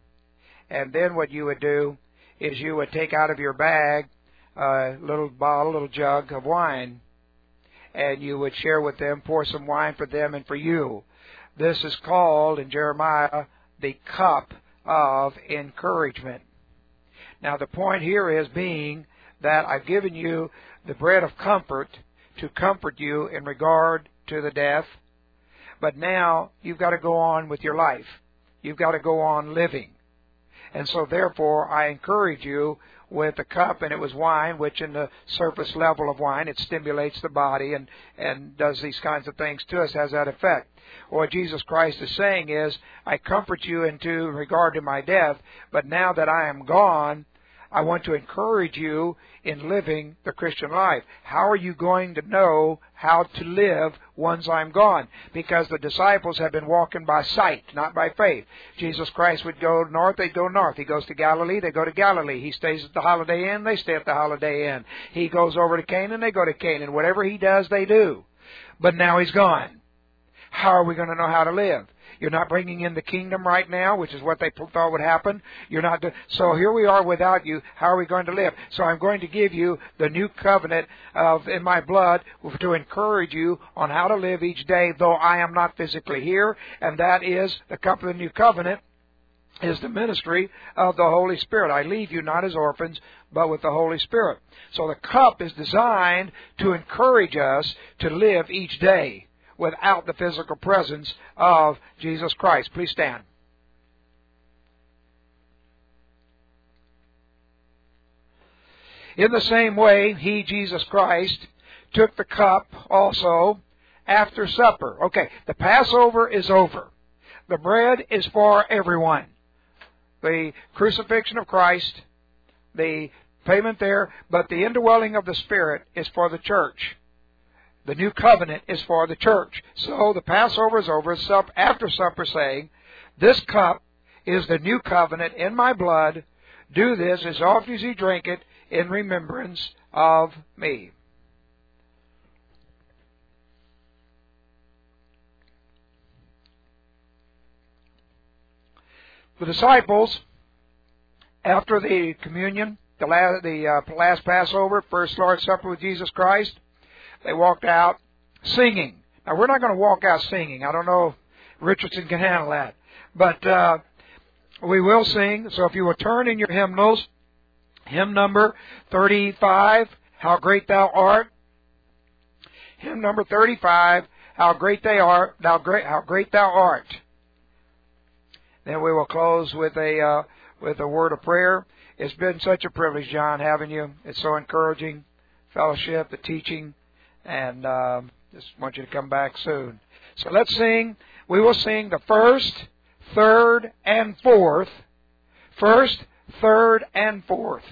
And then what you would do is you would take out of your bag a little bottle, a little jug of wine, and you would share with them, pour some wine for them and for you. This is called, in Jeremiah, the cup of encouragement. Now the point here is being that I've given you the bread of comfort to comfort you in regard to the death, but now you've got to go on with your life. You've got to go on living. And so therefore I encourage you with a cup, and it was wine, which in the surface level of wine, it stimulates the body and, and does these kinds of things to us, has that effect. What Jesus Christ is saying is, I comfort you into regard to my death, but now that I am gone, I want to encourage you in living the Christian life. How are you going to know how to live once I'm gone? Because the disciples have been walking by sight, not by faith. Jesus Christ would go north, they'd go north. He goes to Galilee, they go to Galilee. He stays at the Holiday Inn, they stay at the Holiday Inn. He goes over to Canaan, they go to Canaan. Whatever he does, they do. But now he's gone. How are we going to know how to live? You're not bringing in the kingdom right now, which is what they thought would happen. You're not. Do- so here we are without you. How are we going to live? So I'm going to give you the new covenant of in my blood to encourage you on how to live each day, though I am not physically here. And that is the cup of the new covenant is the ministry of the Holy Spirit. I leave you not as orphans, but with the Holy Spirit. So the cup is designed to encourage us to live each day without the physical presence of Jesus Christ. Please stand. In the same way, He, Jesus Christ, took the cup also after supper. Okay, the Passover is over. The bread is for everyone. The crucifixion of Christ, the payment there, but the indwelling of the Spirit is for the church. The new covenant is for the church. So the Passover is over, after supper saying, this cup is the new covenant in my blood. Do this as often as you drink it in remembrance of me. The disciples, after the communion, the last, the uh, last Passover, first Lord's Supper with Jesus Christ, they walked out singing. Now, we're not going to walk out singing. I don't know if Richardson can handle that. But uh, we will sing. So if you will turn in your hymnals, hymn number thirty-five, How Great Thou Art. Hymn number thirty-five, How Great They Are, Thou Great, How Great Thou Art. Then we will close with a uh, with a word of prayer. It's been such a privilege, John, having you. It's so encouraging, fellowship, the teaching, and uh, just want you to come back soon. So let's sing. We will sing the first, third, and fourth. First, third, and fourth.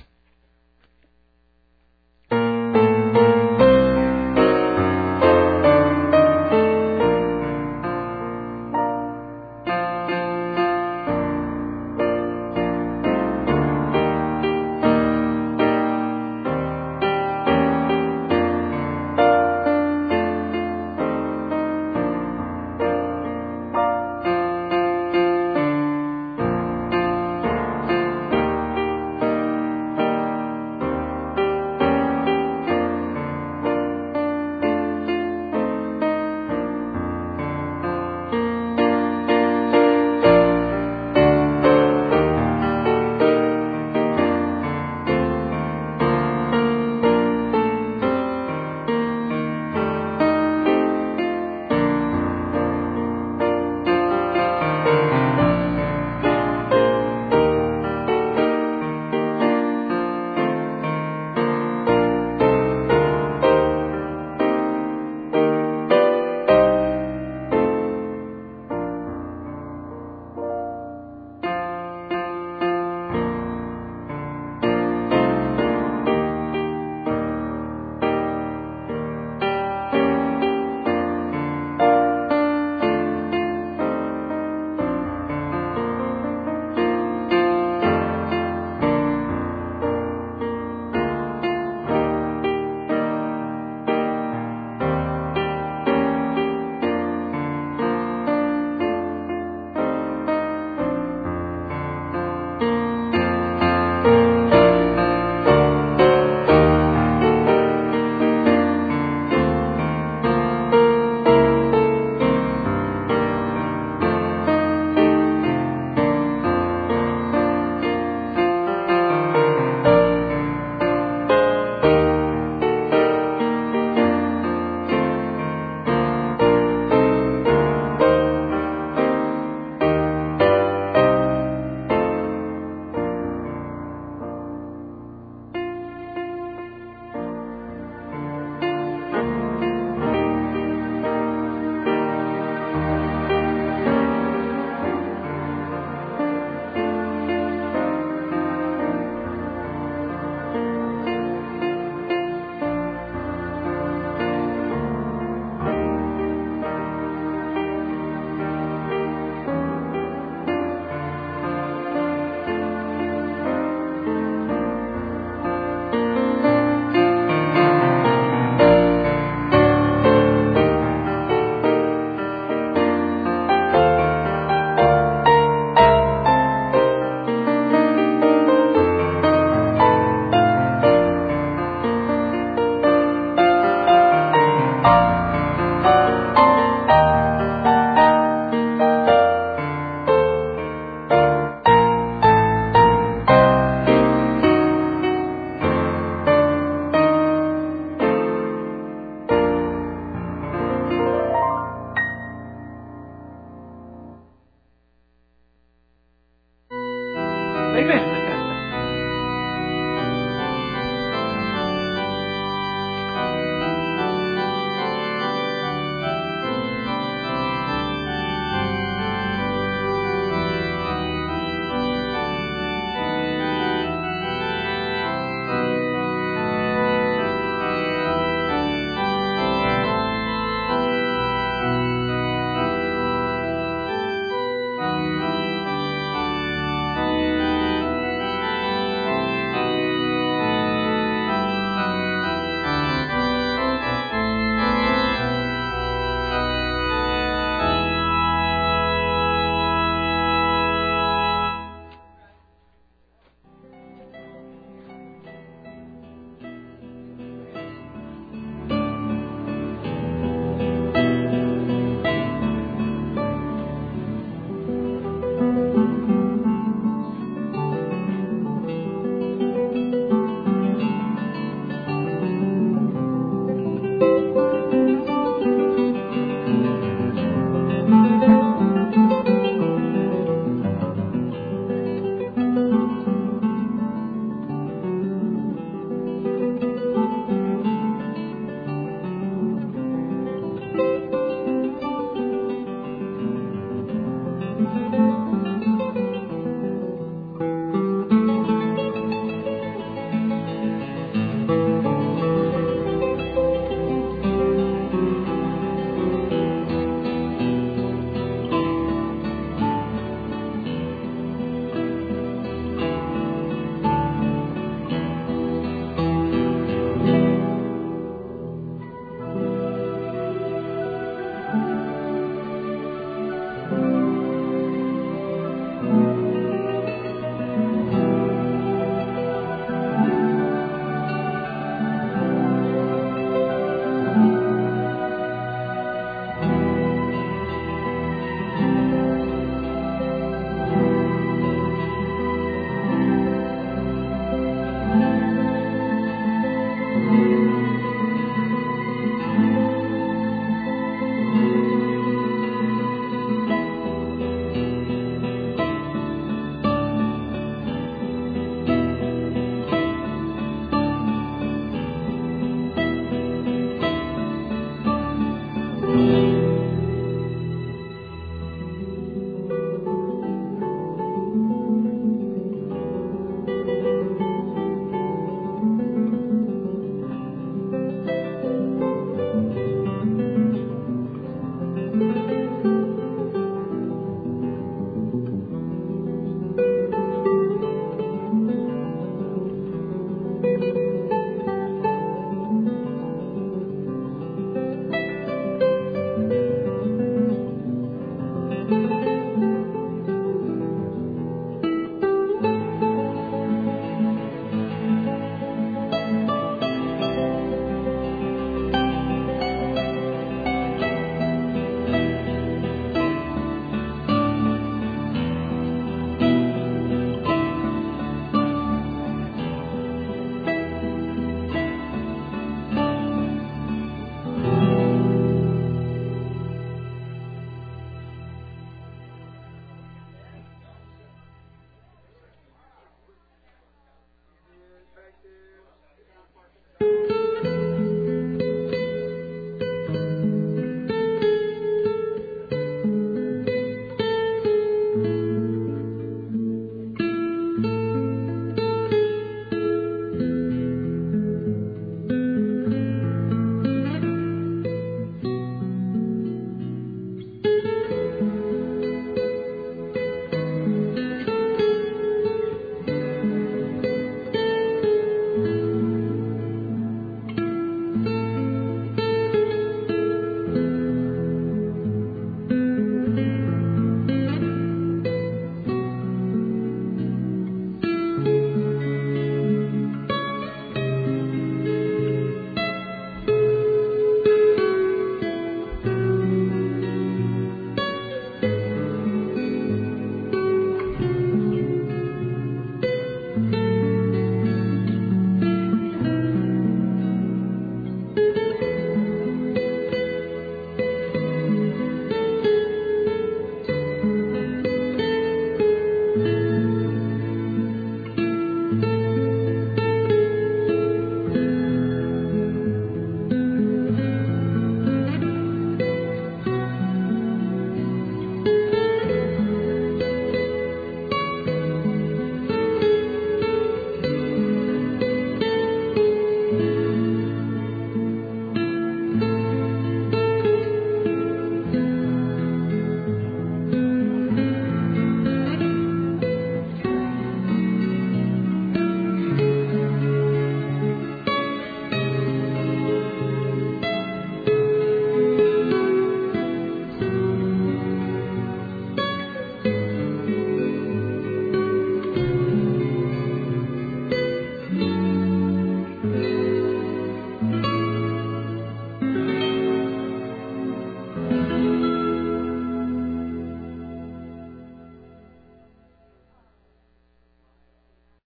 Amen.